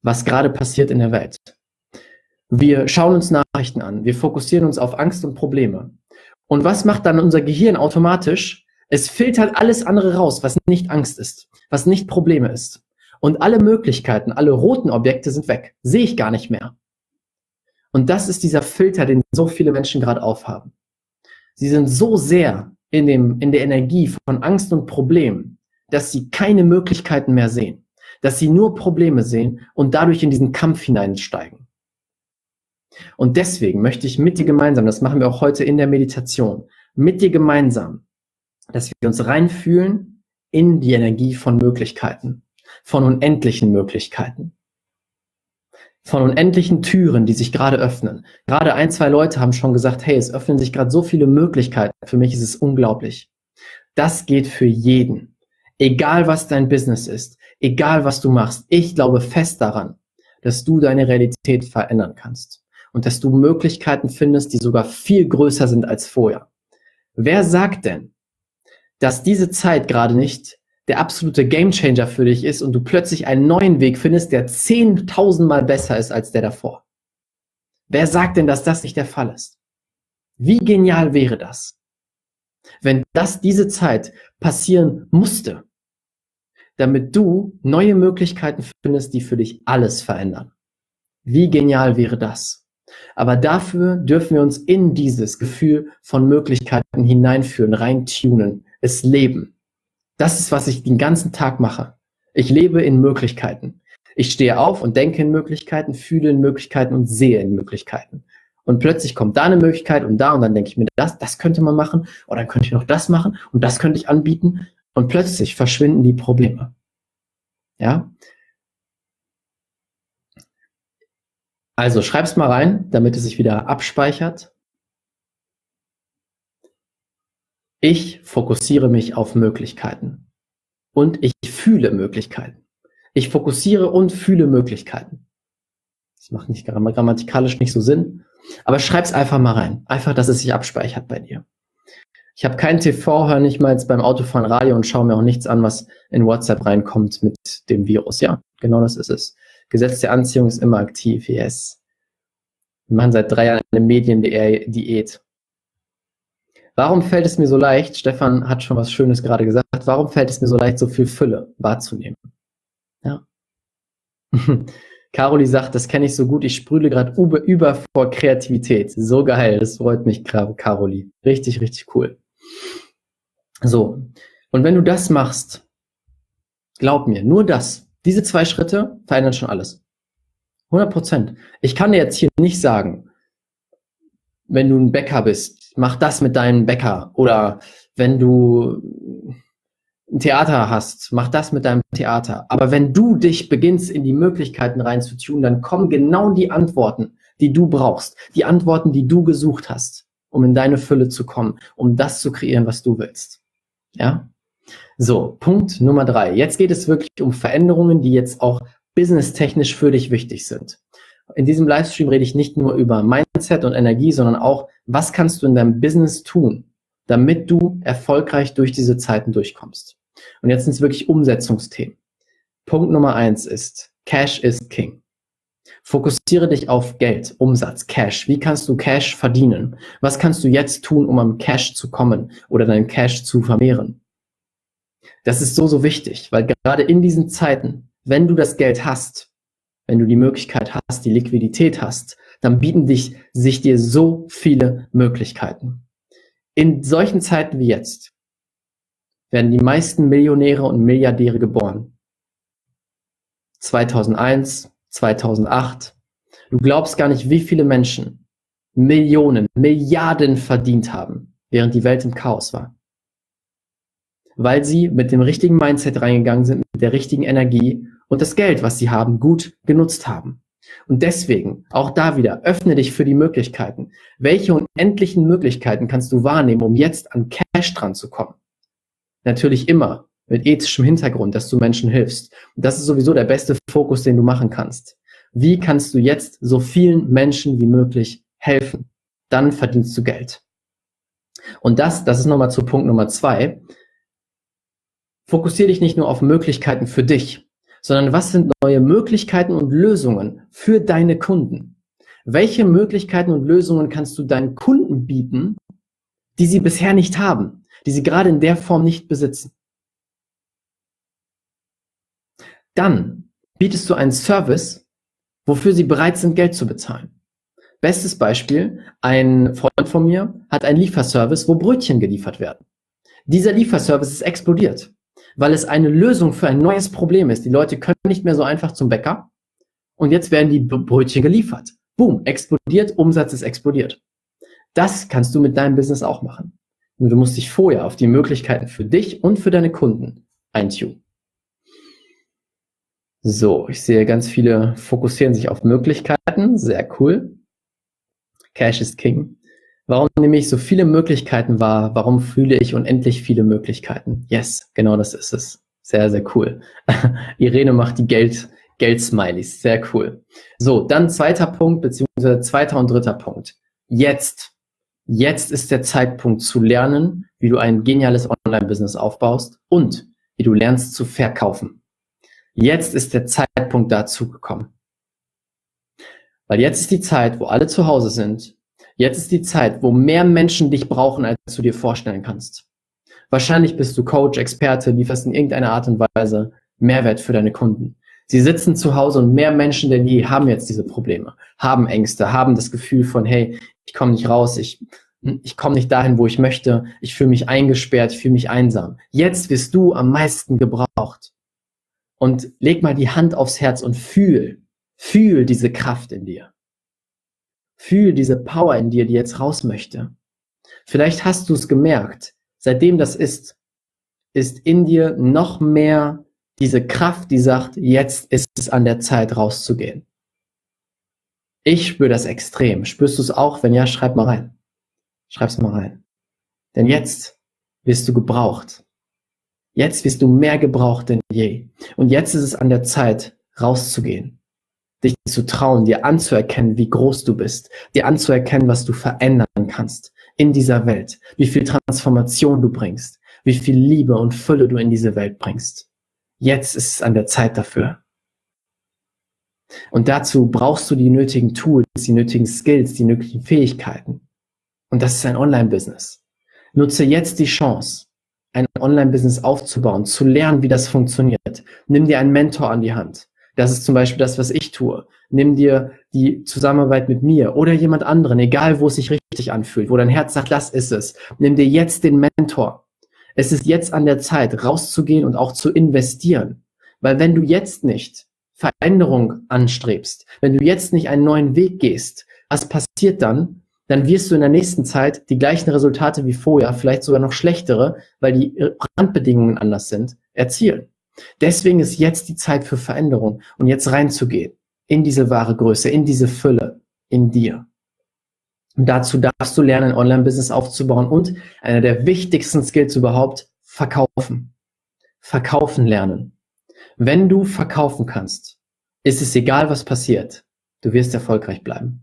was gerade passiert in der Welt. Wir schauen uns Nachrichten an, wir fokussieren uns auf Angst und Probleme. Und was macht dann unser Gehirn automatisch? Es filtert alles andere raus, was nicht Angst ist, was nicht Probleme ist. Und alle Möglichkeiten, alle roten Objekte sind weg. Sehe ich gar nicht mehr. Und das ist dieser Filter, den so viele Menschen gerade aufhaben. Sie sind so sehr in dem, in der Energie von Angst und Problemen, dass sie keine Möglichkeiten mehr sehen. Dass sie nur Probleme sehen und dadurch in diesen Kampf hineinsteigen. Und deswegen möchte ich mit dir gemeinsam, das machen wir auch heute in der Meditation, mit dir gemeinsam, dass wir uns reinfühlen in die Energie von Möglichkeiten, von unendlichen Möglichkeiten, von unendlichen Türen, die sich gerade öffnen. Gerade ein, zwei Leute haben schon gesagt, hey, es öffnen sich gerade so viele Möglichkeiten. Für mich ist es unglaublich. Das geht für jeden. Egal, was dein Business ist, egal, was du machst. Ich glaube fest daran, dass du deine Realität verändern kannst und dass du Möglichkeiten findest, die sogar viel größer sind als vorher. Wer sagt denn, dass diese Zeit gerade nicht der absolute Gamechanger für dich ist und du plötzlich einen neuen Weg findest, der zehntausendmal besser ist als der davor? Wer sagt denn, dass das nicht der Fall ist? Wie genial wäre das, wenn das diese Zeit passieren musste, damit du neue Möglichkeiten findest, die für dich alles verändern? Wie genial wäre das? Aber dafür dürfen wir uns in dieses Gefühl von Möglichkeiten hineinführen, reintunen, es leben. Das ist, was ich den ganzen Tag mache. Ich lebe in Möglichkeiten. Ich stehe auf und denke in Möglichkeiten, fühle in Möglichkeiten und sehe in Möglichkeiten. Und plötzlich kommt da eine Möglichkeit und da und dann denke ich mir, das, das könnte man machen oder dann könnte ich noch das machen und das könnte ich anbieten und plötzlich verschwinden die Probleme. Ja? Also schreib's mal rein, damit es sich wieder abspeichert. Ich fokussiere mich auf Möglichkeiten und ich fühle Möglichkeiten. Ich fokussiere und fühle Möglichkeiten. Das macht nicht grammatikalisch nicht so Sinn, aber schreib's einfach mal rein. Einfach, dass es sich abspeichert bei dir. Ich habe kein T V, höre nicht mal jetzt beim Autofahren Radio und schaue mir auch nichts an, was in WhatsApp reinkommt mit dem Virus. Ja, genau das ist es. Gesetz der Anziehung ist immer aktiv, yes. Wir machen seit drei Jahren eine Mediendiät. Warum fällt es mir so leicht, Stefan hat schon was Schönes gerade gesagt, warum fällt es mir so leicht, so viel Fülle wahrzunehmen? Ja. Caroli sagt, das kenne ich so gut, ich sprühle gerade über, über vor Kreativität. So geil, das freut mich, Caroli. Richtig, richtig cool. So, und wenn du das machst, glaub mir, nur das, diese zwei Schritte verändern schon alles. hundert Prozent. Ich kann dir jetzt hier nicht sagen, wenn du ein Bäcker bist, mach das mit deinem Bäcker. Oder wenn du ein Theater hast, mach das mit deinem Theater. Aber wenn du dich beginnst, in die Möglichkeiten reinzutun, dann kommen genau die Antworten, die du brauchst. Die Antworten, die du gesucht hast, um in deine Fülle zu kommen, um das zu kreieren, was du willst. Ja? So, Punkt Nummer drei. Jetzt geht es wirklich um Veränderungen, die jetzt auch businesstechnisch für dich wichtig sind. In diesem Livestream rede ich nicht nur über Mindset und Energie, sondern auch, was kannst du in deinem Business tun, damit du erfolgreich durch diese Zeiten durchkommst. Und jetzt sind es wirklich Umsetzungsthemen. Punkt Nummer eins ist, Cash is King. Fokussiere dich auf Geld, Umsatz, Cash. Wie kannst du Cash verdienen? Was kannst du jetzt tun, um am Cash zu kommen oder deinen Cash zu vermehren? Das ist so, so wichtig, weil gerade in diesen Zeiten, wenn du das Geld hast, wenn du die Möglichkeit hast, die Liquidität hast, dann bieten dich, sich dir so viele Möglichkeiten. In solchen Zeiten wie jetzt werden die meisten Millionäre und Milliardäre geboren. zweitausendeins, zweitausendacht. Du glaubst gar nicht, wie viele Menschen Millionen, Milliarden verdient haben, während die Welt im Chaos war. Weil sie mit dem richtigen Mindset reingegangen sind, mit der richtigen Energie und das Geld, was sie haben, gut genutzt haben. Und deswegen, auch da wieder, öffne dich für die Möglichkeiten. Welche unendlichen Möglichkeiten kannst du wahrnehmen, um jetzt an Cash dran zu kommen? Natürlich immer mit ethischem Hintergrund, dass du Menschen hilfst. Und das ist sowieso der beste Fokus, den du machen kannst. Wie kannst du jetzt so vielen Menschen wie möglich helfen? Dann verdienst du Geld. Und das, das ist nochmal zu Punkt Nummer zwei. Fokussiere dich nicht nur auf Möglichkeiten für dich, sondern was sind neue Möglichkeiten und Lösungen für deine Kunden? Welche Möglichkeiten und Lösungen kannst du deinen Kunden bieten, die sie bisher nicht haben, die sie gerade in der Form nicht besitzen? Dann bietest du einen Service, wofür sie bereit sind, Geld zu bezahlen. Bestes Beispiel, ein Freund von mir hat einen Lieferservice, wo Brötchen geliefert werden. Dieser Lieferservice ist explodiert, weil es eine Lösung für ein neues Problem ist. Die Leute können nicht mehr so einfach zum Bäcker und jetzt werden die Brötchen geliefert. Boom, explodiert, Umsatz ist explodiert. Das kannst du mit deinem Business auch machen. Nur du musst dich vorher auf die Möglichkeiten für dich und für deine Kunden eintunen. So, ich sehe, ganz viele fokussieren sich auf Möglichkeiten. Sehr cool. Cash is King. Warum nehme ich so viele Möglichkeiten wahr? Warum fühle ich unendlich viele Möglichkeiten? Yes, genau das ist es. Sehr, sehr cool. Irene macht die Geld, Geld-Smileys. Sehr cool. So, dann zweiter Punkt, beziehungsweise zweiter und dritter Punkt. Jetzt. Jetzt ist der Zeitpunkt zu lernen, wie du ein geniales Online-Business aufbaust und wie du lernst zu verkaufen. Jetzt ist der Zeitpunkt dazu gekommen. Weil jetzt ist die Zeit, wo alle zu Hause sind. Jetzt ist die Zeit, wo mehr Menschen dich brauchen, als du dir vorstellen kannst. Wahrscheinlich bist du Coach, Experte, lieferst in irgendeiner Art und Weise Mehrwert für deine Kunden. Sie sitzen zu Hause und mehr Menschen denn je haben jetzt diese Probleme, haben Ängste, haben das Gefühl von, hey, ich komme nicht raus, ich, ich komme nicht dahin, wo ich möchte, ich fühle mich eingesperrt, ich fühle mich einsam. Jetzt wirst du am meisten gebraucht. Und leg mal die Hand aufs Herz und fühl, fühl diese Kraft in dir. Fühl diese Power in dir, die jetzt raus möchte. Vielleicht hast du es gemerkt, seitdem das ist, ist in dir noch mehr diese Kraft, die sagt, jetzt ist es an der Zeit rauszugehen. Ich spüre das extrem. Spürst du es auch? Wenn ja, schreib mal rein. Schreib's mal rein. Denn jetzt wirst du gebraucht. Jetzt wirst du mehr gebraucht denn je. Und jetzt ist es an der Zeit, rauszugehen. Dich zu trauen, dir anzuerkennen, wie groß du bist. Dir anzuerkennen, was du verändern kannst in dieser Welt. Wie viel Transformation du bringst. Wie viel Liebe und Fülle du in diese Welt bringst. Jetzt ist es an der Zeit dafür. Und dazu brauchst du die nötigen Tools, die nötigen Skills, die nötigen Fähigkeiten. Und das ist ein Online-Business. Nutze jetzt die Chance, ein Online-Business aufzubauen, zu lernen, wie das funktioniert. Nimm dir einen Mentor an die Hand. Das ist zum Beispiel das, was ich tue. Nimm dir die Zusammenarbeit mit mir oder jemand anderen, egal wo es sich richtig anfühlt, wo dein Herz sagt, das ist es. Nimm dir jetzt den Mentor. Es ist jetzt an der Zeit, rauszugehen und auch zu investieren. Weil wenn du jetzt nicht Veränderung anstrebst, wenn du jetzt nicht einen neuen Weg gehst, was passiert dann? Dann wirst du in der nächsten Zeit die gleichen Resultate wie vorher, vielleicht sogar noch schlechtere, weil die Randbedingungen anders sind, erzielen. Deswegen ist jetzt die Zeit für Veränderung und jetzt reinzugehen in diese wahre Größe, in diese Fülle, in dir. Und dazu darfst du lernen, ein Online-Business aufzubauen und einer der wichtigsten Skills überhaupt, verkaufen. Verkaufen lernen. Wenn du verkaufen kannst, ist es egal, was passiert. Du wirst erfolgreich bleiben.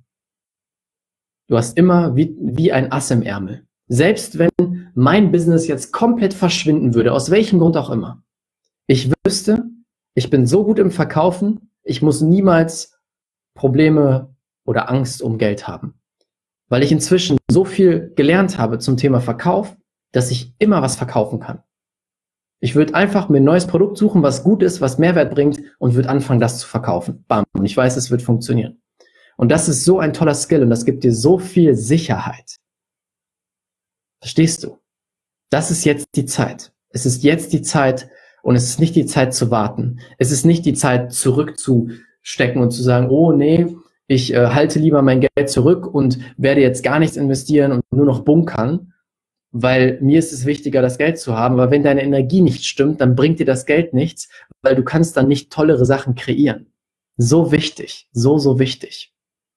Du hast immer wie, wie ein Ass im Ärmel. Selbst wenn mein Business jetzt komplett verschwinden würde, aus welchem Grund auch immer. Ich wüsste, ich bin so gut im Verkaufen, ich muss niemals Probleme oder Angst um Geld haben. Weil ich inzwischen so viel gelernt habe zum Thema Verkauf, dass ich immer was verkaufen kann. Ich würde einfach mir ein neues Produkt suchen, was gut ist, was Mehrwert bringt und würde anfangen, das zu verkaufen. Bam. Und ich weiß, es wird funktionieren. Und das ist so ein toller Skill und das gibt dir so viel Sicherheit. Verstehst du? Das ist jetzt die Zeit. Es ist jetzt die Zeit und es ist nicht die Zeit zu warten. Es ist nicht die Zeit zurückzustecken und zu sagen, oh nee, ich äh, halte lieber mein Geld zurück und werde jetzt gar nichts investieren und nur noch bunkern, weil mir ist es wichtiger, das Geld zu haben. Aber wenn deine Energie nicht stimmt, dann bringt dir das Geld nichts, weil du kannst dann nicht tollere Sachen kreieren. So wichtig, so, so wichtig.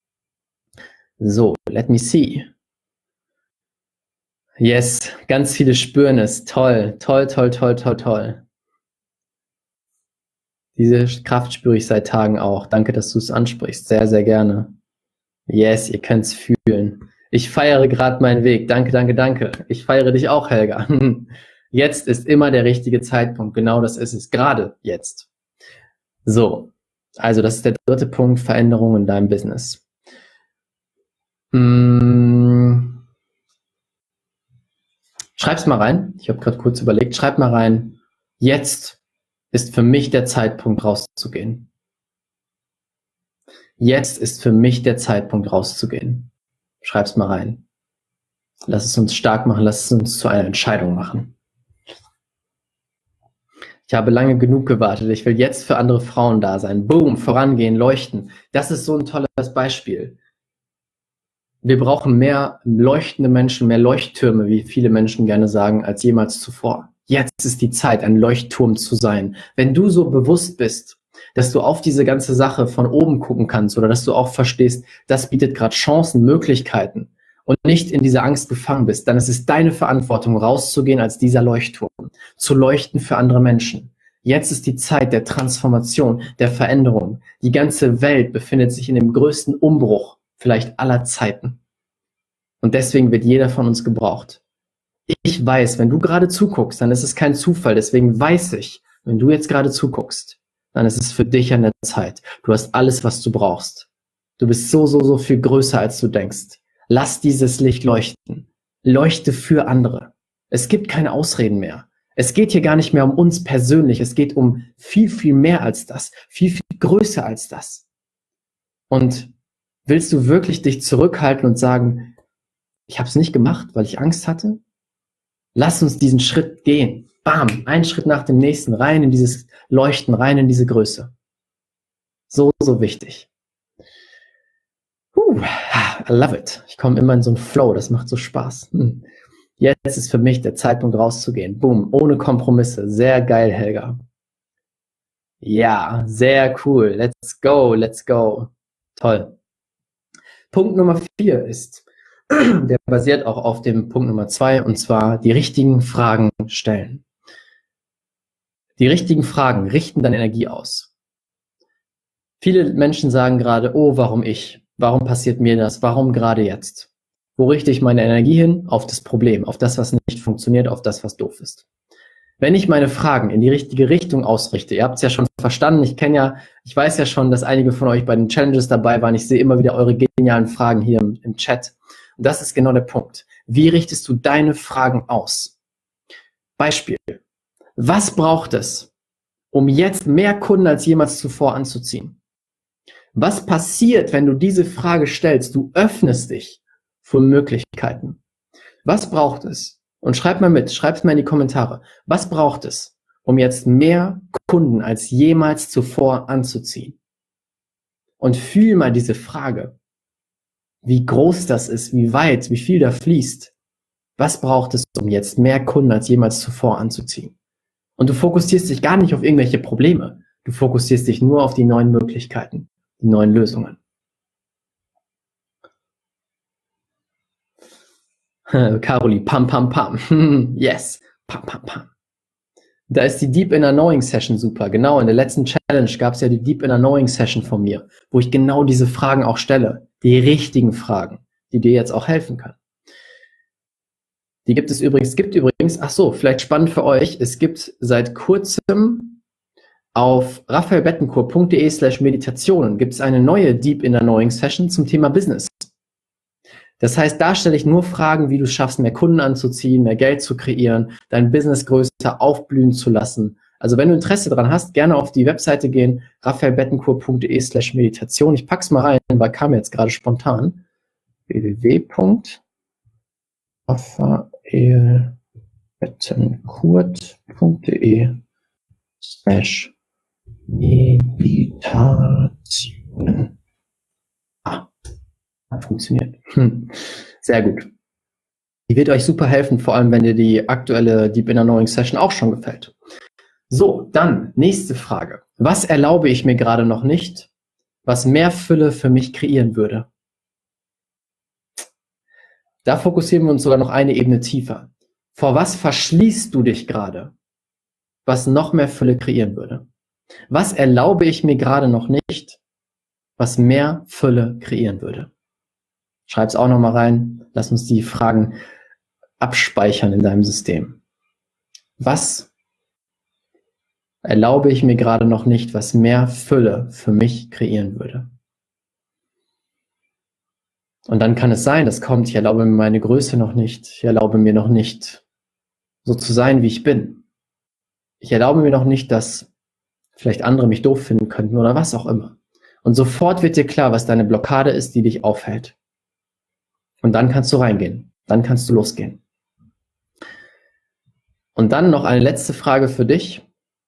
So, let me see. Yes, ganz viele spüren es. Toll, toll, toll, toll, toll, toll. Diese Kraft spüre ich seit Tagen auch. Danke, dass du es ansprichst. Sehr, sehr gerne. Yes, ihr könnt es fühlen. Ich feiere gerade meinen Weg. Danke, danke, danke. Ich feiere dich auch, Helga. Jetzt ist immer der richtige Zeitpunkt. Genau das ist es. Gerade jetzt. So, also das ist der dritte Punkt, Veränderung in deinem Business. Hm. Schreib's mal rein. Ich habe gerade kurz überlegt. Schreib mal rein. Jetzt ist für mich der Zeitpunkt rauszugehen. Jetzt ist für mich der Zeitpunkt rauszugehen. Schreib's mal rein. Lass es uns stark machen. Lass es uns zu einer Entscheidung machen. Ich habe lange genug gewartet. Ich will jetzt für andere Frauen da sein. Boom, vorangehen, leuchten. Das ist so ein tolles Beispiel. Wir brauchen mehr leuchtende Menschen, mehr Leuchttürme, wie viele Menschen gerne sagen, als jemals zuvor. Jetzt ist die Zeit, ein Leuchtturm zu sein. Wenn du so bewusst bist, dass du auf diese ganze Sache von oben gucken kannst oder dass du auch verstehst, das bietet gerade Chancen, Möglichkeiten und nicht in dieser Angst gefangen bist, dann ist es deine Verantwortung, rauszugehen als dieser Leuchtturm, zu leuchten für andere Menschen. Jetzt ist die Zeit der Transformation, der Veränderung. Die ganze Welt befindet sich in dem größten Umbruch vielleicht aller Zeiten. Und deswegen wird jeder von uns gebraucht. Ich weiß, wenn du gerade zuguckst, dann ist es kein Zufall. Deswegen weiß ich, wenn du jetzt gerade zuguckst, dann ist es für dich an der Zeit. Du hast alles, was du brauchst. Du bist so, so, so viel größer, als du denkst. Lass dieses Licht leuchten. Leuchte für andere. Es gibt keine Ausreden mehr. Es geht hier gar nicht mehr um uns persönlich. Es geht um viel, viel mehr als das. Viel, viel größer als das. Und willst du wirklich dich zurückhalten und sagen, ich habe es nicht gemacht, weil ich Angst hatte? Lass uns diesen Schritt gehen. Bam, ein Schritt nach dem nächsten, rein in dieses Leuchten, rein in diese Größe. So, so wichtig. Uh, I love it. Ich komme immer in so einen Flow, das macht so Spaß. Hm. Jetzt ist für mich der Zeitpunkt rauszugehen. Boom, ohne Kompromisse. Sehr geil, Helga. Ja, sehr cool. Let's go, let's go. Toll. Punkt Nummer vier ist, der basiert auch auf dem Punkt Nummer zwei, und zwar die richtigen Fragen stellen. Die richtigen Fragen richten deine Energie aus. Viele Menschen sagen gerade, oh, warum ich? Warum passiert mir das? Warum gerade jetzt? Wo richte ich meine Energie hin? Auf das Problem, auf das, was nicht funktioniert, auf das, was doof ist. Wenn ich meine Fragen in die richtige Richtung ausrichte, ihr habt es ja schon verstanden, ich kenne ja, ich weiß ja schon, dass einige von euch bei den Challenges dabei waren, ich sehe immer wieder eure genialen Fragen hier im, im Chat. Und das ist genau der Punkt. Wie richtest du deine Fragen aus? Beispiel. Was braucht es, um jetzt mehr Kunden als jemals zuvor anzuziehen? Was passiert, wenn du diese Frage stellst? Du öffnest dich für Möglichkeiten. Was braucht es? Und schreib mal mit, schreib es mal in die Kommentare. Was braucht es, um jetzt mehr Kunden als jemals zuvor anzuziehen? Und fühl mal diese Frage. Wie groß das ist, wie weit, wie viel da fließt. Was braucht es, um jetzt mehr Kunden als jemals zuvor anzuziehen? Und du fokussierst dich gar nicht auf irgendwelche Probleme. Du fokussierst dich nur auf die neuen Möglichkeiten, die neuen Lösungen. Caroli, pam, pam, pam. Yes, pam, pam, pam. Da ist die Deep Inner Knowing Session super. Genau, in der letzten Challenge gab es ja die Deep Inner Knowing Session von mir, wo ich genau diese Fragen auch stelle. Die richtigen Fragen, die dir jetzt auch helfen können. Die gibt es übrigens, gibt übrigens, ach so, vielleicht spannend für euch, es gibt seit kurzem auf raphaelbettencourt.de slash Meditationen gibt es eine neue Deep Inner Knowing Session zum Thema Business. Das heißt, da stelle ich nur Fragen, wie du es schaffst, mehr Kunden anzuziehen, mehr Geld zu kreieren, dein Business größer aufblühen zu lassen. Also wenn du Interesse daran hast, gerne auf die Webseite gehen, raphaelbettencourt.de slash Meditation. Ich pack's mal rein, weil kam jetzt gerade spontan. w w w punkt raphaelbettencourt.de slash Meditation. Ah. Hat funktioniert. Hm. Sehr gut. Die wird euch super helfen, vor allem wenn dir die aktuelle Deep Inner Knowing Session auch schon gefällt. So, dann nächste Frage. Was erlaube ich mir gerade noch nicht, was mehr Fülle für mich kreieren würde? Da fokussieren wir uns sogar noch eine Ebene tiefer. Vor was verschließt du dich gerade, was noch mehr Fülle kreieren würde? Was erlaube ich mir gerade noch nicht, was mehr Fülle kreieren würde? Schreib's auch nochmal rein. Lass uns die Fragen abspeichern in deinem System. Was erlaube ich mir gerade noch nicht, was mehr Fülle für mich kreieren würde. Und dann kann es sein, das kommt, ich erlaube mir meine Größe noch nicht, ich erlaube mir noch nicht, so zu sein, wie ich bin. Ich erlaube mir noch nicht, dass vielleicht andere mich doof finden könnten oder was auch immer. Und sofort wird dir klar, was deine Blockade ist, die dich aufhält. Und dann kannst du reingehen. Dann kannst du losgehen. Und dann noch eine letzte Frage für dich.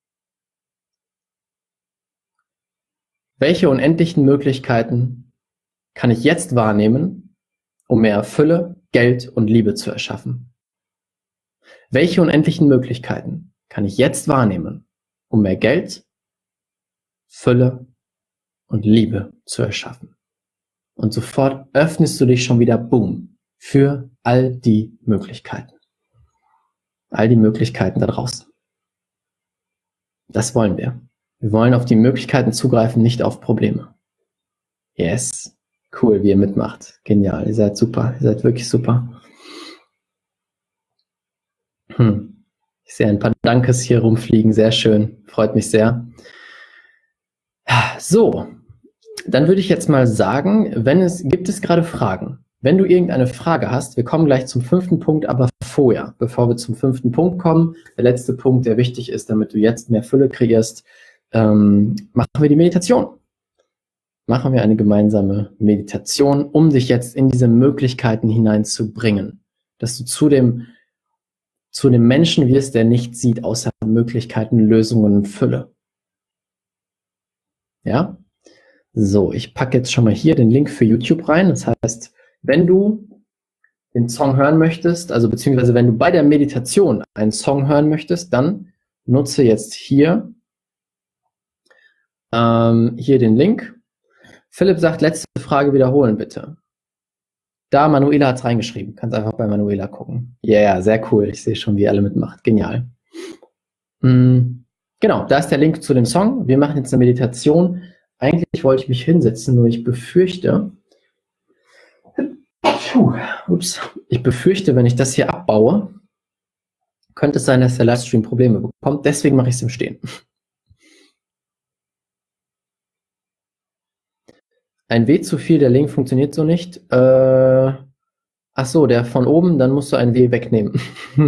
Welche unendlichen Möglichkeiten kann ich jetzt wahrnehmen, um mehr Fülle, Geld und Liebe zu erschaffen? Welche unendlichen Möglichkeiten kann ich jetzt wahrnehmen, um mehr Geld, Fülle und Liebe zu erschaffen? Und sofort öffnest du dich schon wieder, boom, für all die Möglichkeiten. All die Möglichkeiten da draußen. Das wollen wir. Wir wollen auf die Möglichkeiten zugreifen, nicht auf Probleme. Yes. Cool, wie ihr mitmacht. Genial. Ihr seid super. Ihr seid wirklich super. Hm. Ich sehe ein paar Dankes hier rumfliegen. Sehr schön. Freut mich sehr. So. Dann würde ich jetzt mal sagen, wenn es, gibt es gerade Fragen? Wenn du irgendeine Frage hast, wir kommen gleich zum fünften Punkt, aber vorher, bevor wir zum fünften Punkt kommen, der letzte Punkt, der wichtig ist, damit du jetzt mehr Fülle kreierst, ähm, machen wir die Meditation. Machen wir eine gemeinsame Meditation, um dich jetzt in diese Möglichkeiten hineinzubringen, dass du zu dem, zu dem Menschen wirst, der nichts sieht, außer Möglichkeiten, Lösungen und Fülle. Ja? So, ich packe jetzt schon mal hier den Link für YouTube rein. Das heißt, wenn du den Song hören möchtest, also beziehungsweise wenn du bei der Meditation einen Song hören möchtest, dann nutze jetzt hier, ähm, hier den Link. Philipp sagt, letzte Frage wiederholen bitte. Da, Manuela hat es reingeschrieben. Kannst einfach bei Manuela gucken. Ja, yeah, sehr cool. Ich sehe schon, wie ihr alle mitmacht. Genial. Mhm. Genau, da ist der Link zu dem Song. Wir machen jetzt eine Meditation. Eigentlich wollte ich mich hinsetzen, nur ich befürchte, Puh, ups, ich befürchte, wenn ich das hier abbaue, könnte es sein, dass der Livestream Probleme bekommt. Deswegen mache ich es im Stehen. Ein W zu viel, der Link funktioniert so nicht. Äh, ach so, der von oben, dann musst du ein W wegnehmen.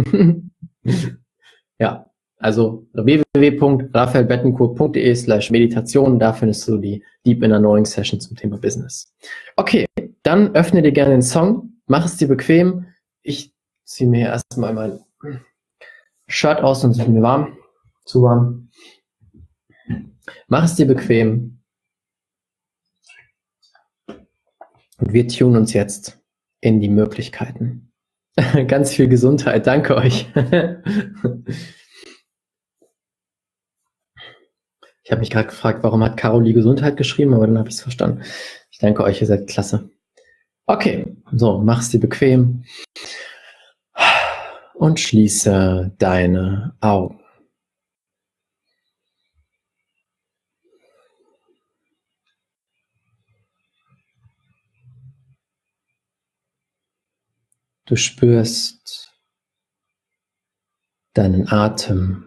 Ja, also w w w punkt raphael bettencourt punkt de slash meditation, da findest du die Deep Inner Knowing Session zum Thema Business. Okay, dann öffne dir gerne den Song, mach es dir bequem. Ich ziehe mir erstmal mein Shirt aus und es wird mir warm, zu warm. Mach es dir bequem. Und wir tunen uns jetzt in die Möglichkeiten. Ganz viel Gesundheit, danke euch. Ich habe mich gerade gefragt, warum hat Carolie Gesundheit geschrieben, aber dann habe ich es verstanden. Ich danke euch, ihr seid klasse. Okay, so, mach's dir bequem und schließe deine Augen. Du spürst deinen Atem.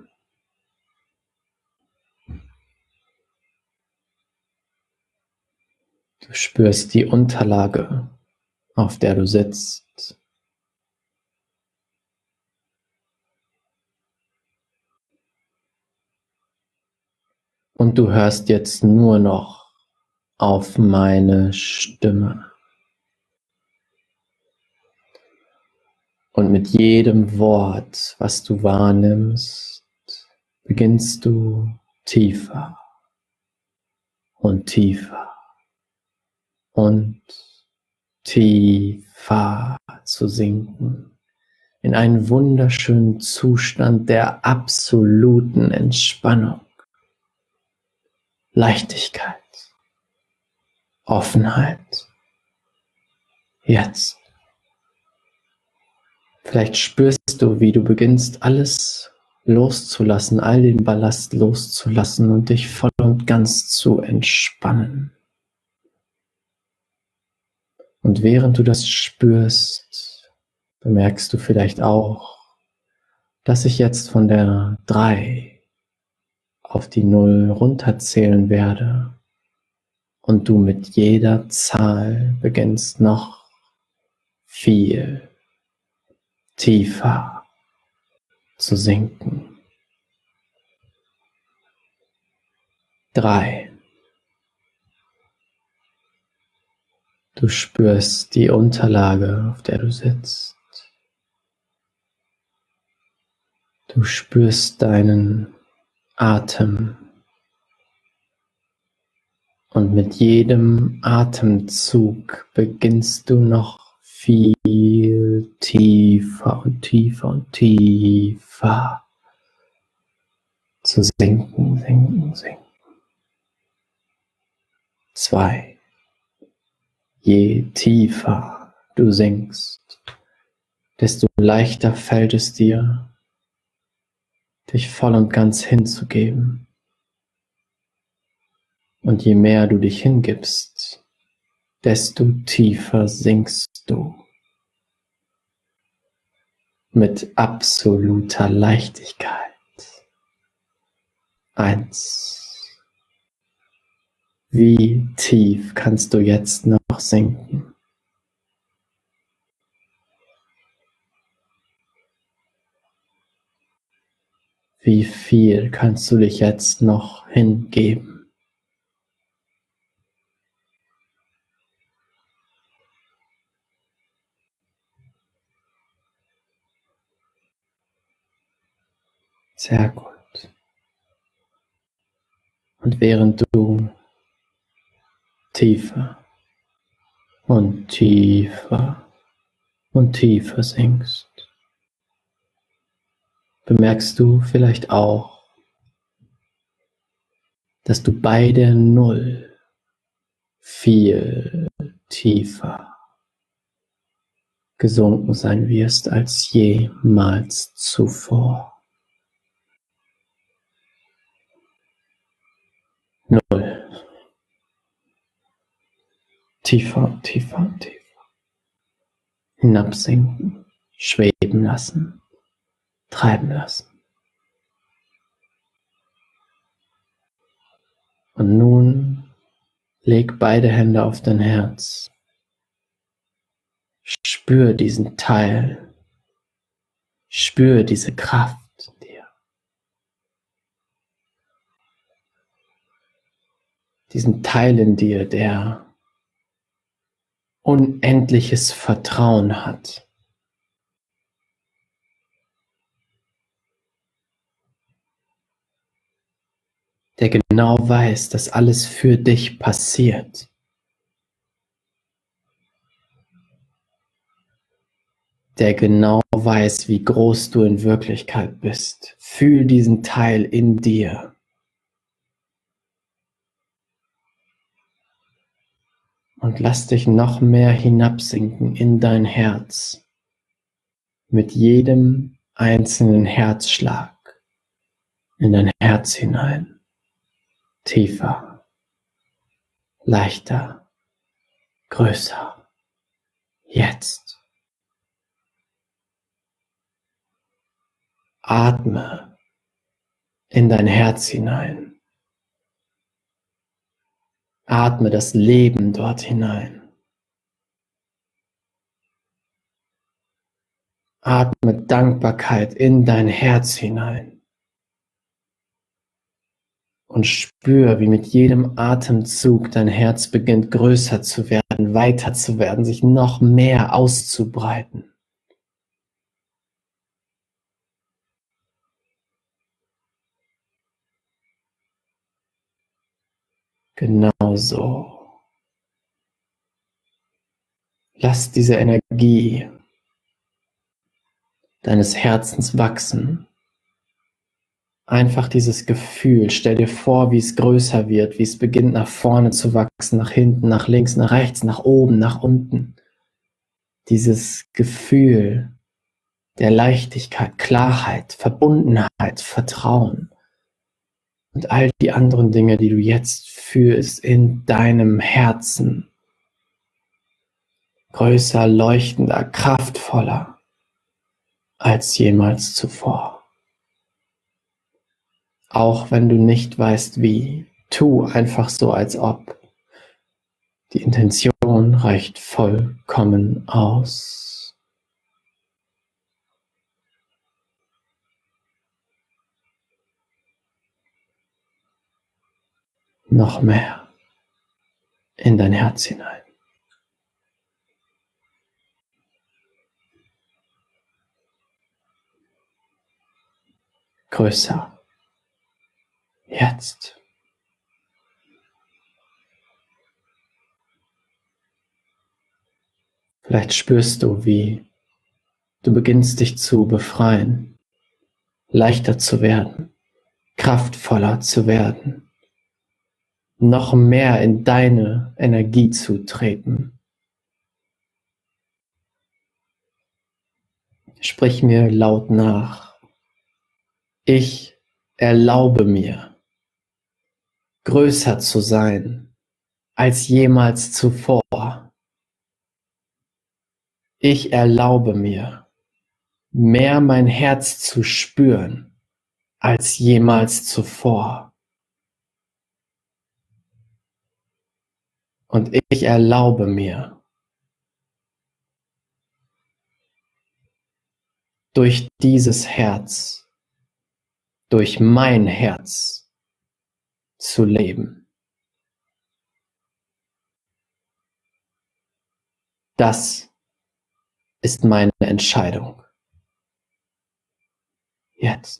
Du spürst die Unterlage, auf der du sitzt. Und du hörst jetzt nur noch auf meine Stimme. Und mit jedem Wort, was du wahrnimmst, beginnst du tiefer und tiefer und tiefer zu sinken in einen wunderschönen Zustand der absoluten Entspannung, Leichtigkeit, Offenheit. Jetzt. Vielleicht spürst du, wie du beginnst, alles loszulassen, all den Ballast loszulassen und dich voll und ganz zu entspannen. Und während du das spürst, bemerkst du vielleicht auch, dass sich jetzt von der drei auf die Null runterzählen werde und du mit jeder Zahl beginnst noch viel tiefer zu sinken. Drei. Du spürst die Unterlage, auf der du sitzt. Du spürst deinen Atem. Und mit jedem Atemzug beginnst du noch viel tiefer und tiefer und tiefer zu sinken, sinken, sinken. Zwei. Je tiefer du sinkst, desto leichter fällt es dir, dich voll und ganz hinzugeben. Und je mehr du dich hingibst, desto tiefer sinkst du. Mit absoluter Leichtigkeit. Eins. Wie tief kannst du jetzt noch sinken? Wie viel kannst du dich jetzt noch hingeben? Sehr gut. Und während du tiefer und tiefer und tiefer sinkst, bemerkst du vielleicht auch, dass du bei der Null viel tiefer gesunken sein wirst als jemals zuvor. Null. Tiefer und tiefer und tiefer. Hinabsinken, schweben lassen, treiben lassen. Und nun leg beide Hände auf dein Herz. Spür diesen Teil. Spür diese Kraft in dir. Diesen Teil in dir, der unendliches Vertrauen hat. Der genau weiß, dass alles für dich passiert. Der genau weiß, wie groß du in Wirklichkeit bist. Fühl diesen Teil in dir. Und lass dich noch mehr hinabsinken in dein Herz. Mit jedem einzelnen Herzschlag in dein Herz hinein. Tiefer, leichter, größer. Jetzt. Atme in dein Herz hinein. Atme das Leben dort hinein. Atme Dankbarkeit in dein Herz hinein. Und spür, wie mit jedem Atemzug dein Herz beginnt größer zu werden, weiter zu werden, sich noch mehr auszubreiten. Genau so. Lass diese Energie deines Herzens wachsen. Einfach dieses Gefühl, stell dir vor, wie es größer wird, wie es beginnt nach vorne zu wachsen, nach hinten, nach links, nach rechts, nach oben, nach unten. Dieses Gefühl der Leichtigkeit, Klarheit, Verbundenheit, Vertrauen und all die anderen Dinge, die du jetzt fühlst in deinem Herzen. Größer, leuchtender, kraftvoller als jemals zuvor. Auch wenn du nicht weißt wie, tu einfach so, als ob. Die Intention reicht vollkommen aus. Noch mehr in dein Herz hinein. Größer. Jetzt. Vielleicht spürst du, wie du beginnst dich zu befreien, leichter zu werden, kraftvoller zu werden, noch mehr in deine Energie zu treten. Sprich mir laut nach. Ich erlaube mir, größer zu sein als jemals zuvor. Ich erlaube mir, mehr mein Herz zu spüren als jemals zuvor. Und ich erlaube mir, durch dieses Herz, durch mein Herz zu leben. Das ist meine Entscheidung. Jetzt.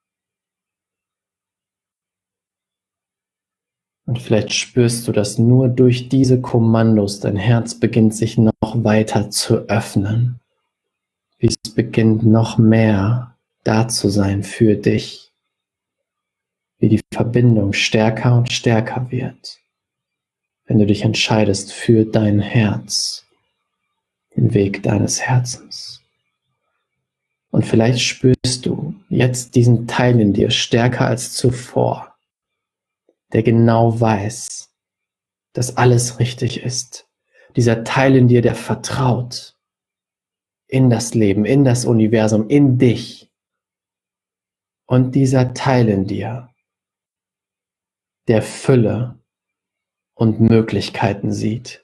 Und vielleicht spürst du, dass nur durch diese Kommandos dein Herz beginnt, sich noch weiter zu öffnen. Wie es beginnt, noch mehr da zu sein für dich. Wie die Verbindung stärker und stärker wird, wenn du dich entscheidest für dein Herz, den Weg deines Herzens. Und vielleicht spürst du jetzt diesen Teil in dir stärker als zuvor, der genau weiß, dass alles richtig ist. Dieser Teil in dir, der vertraut in das Leben, in das Universum, in dich. Und dieser Teil in dir, der Fülle und Möglichkeiten sieht.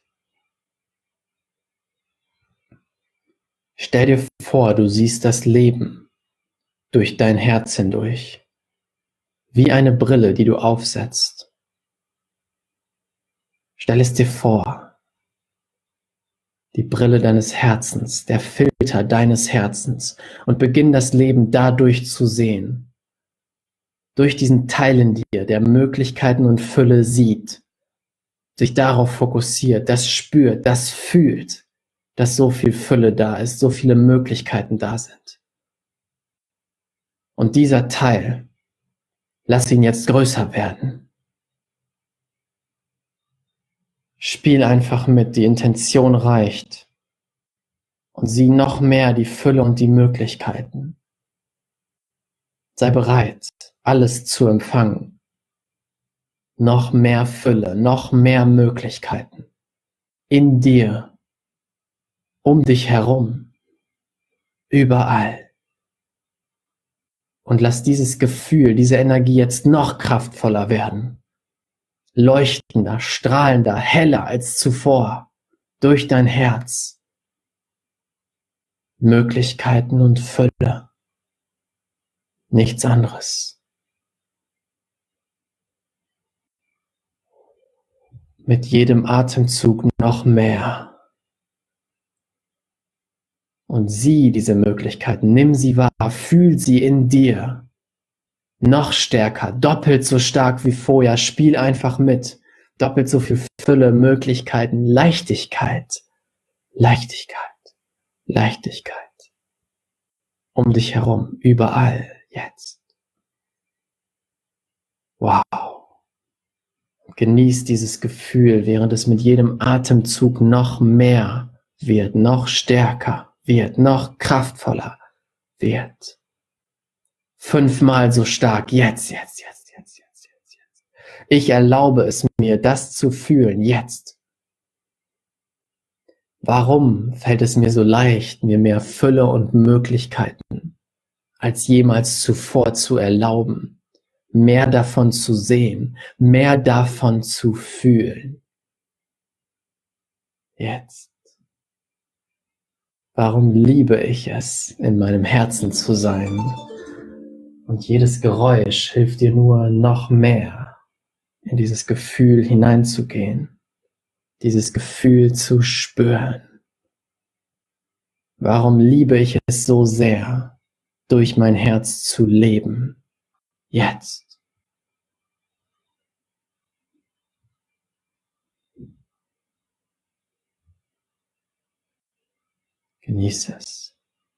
Stell dir vor, du siehst das Leben durch dein Herz hindurch. Wie eine Brille, die du aufsetzt. Stell es dir vor. Die Brille deines Herzens, der Filter deines Herzens und beginn das Leben dadurch zu sehen. Durch diesen Teil in dir, der Möglichkeiten und Fülle sieht, sich darauf fokussiert, das spürt, das fühlt, dass so viel Fülle da ist, so viele Möglichkeiten da sind. Und dieser Teil, lass ihn jetzt größer werden. Spiel einfach mit, die Intention reicht. Und sieh noch mehr die Fülle und die Möglichkeiten. Sei bereit, alles zu empfangen. Noch mehr Fülle, noch mehr Möglichkeiten. In dir, um dich herum, überall. Und lass dieses Gefühl, diese Energie jetzt noch kraftvoller werden. Leuchtender, strahlender, heller als zuvor, durch dein Herz. Möglichkeiten und Fülle. Nichts anderes. Mit jedem Atemzug noch mehr. Und sieh diese Möglichkeiten, nimm sie wahr, fühl sie in dir. Noch stärker, doppelt so stark wie vorher, spiel einfach mit. Doppelt so viel Fülle, Möglichkeiten, Leichtigkeit, Leichtigkeit, Leichtigkeit. Um dich herum, überall, jetzt. Wow. Genieß dieses Gefühl, während es mit jedem Atemzug noch mehr wird, noch stärker wird, noch kraftvoller wird. Fünfmal so stark, jetzt, jetzt, jetzt, jetzt, jetzt, jetzt, jetzt. Ich erlaube es mir, das zu fühlen, jetzt. Warum fällt es mir so leicht, mir mehr Fülle und Möglichkeiten als jemals zuvor zu erlauben? mehr davon zu sehen, mehr davon zu fühlen. Jetzt. Warum liebe ich es, in meinem Herzen zu sein? Und jedes Geräusch hilft dir nur noch mehr, in dieses Gefühl hineinzugehen, dieses Gefühl zu spüren. Warum liebe ich es so sehr, durch mein Herz zu leben? Jetzt. Genieße es.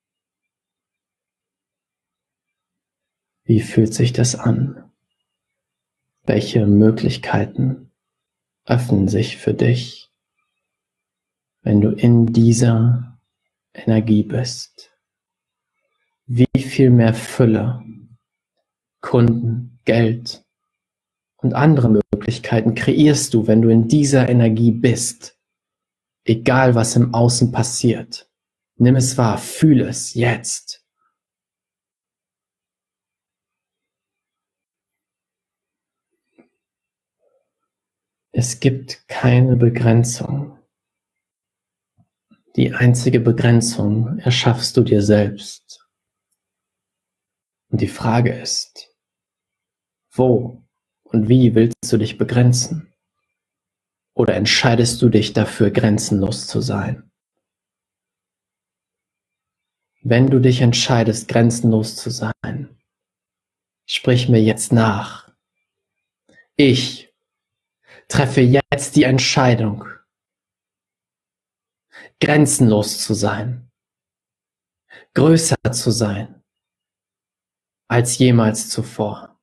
Wie fühlt sich das an? Welche Möglichkeiten öffnen sich für dich, wenn du in dieser Energie bist? Wie viel mehr Fülle, Kunden, Geld und andere Möglichkeiten kreierst du, wenn du in dieser Energie bist? Egal, was im Außen passiert. Nimm es wahr, fühle es jetzt. Es gibt keine Begrenzung. Die einzige Begrenzung erschaffst du dir selbst. Und die Frage ist, wo und wie willst du dich begrenzen? Oder entscheidest du dich dafür, grenzenlos zu sein? Wenn du dich entscheidest, grenzenlos zu sein, sprich mir jetzt nach. Ich treffe jetzt die Entscheidung, grenzenlos zu sein, größer zu sein als jemals zuvor,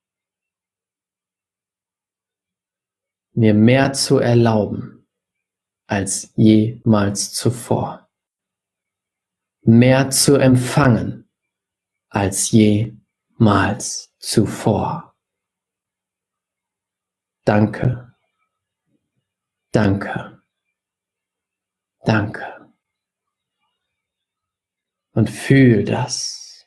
mir mehr zu erlauben als jemals zuvor, mehr zu empfangen als jemals zuvor. Danke, danke, danke. Und fühl das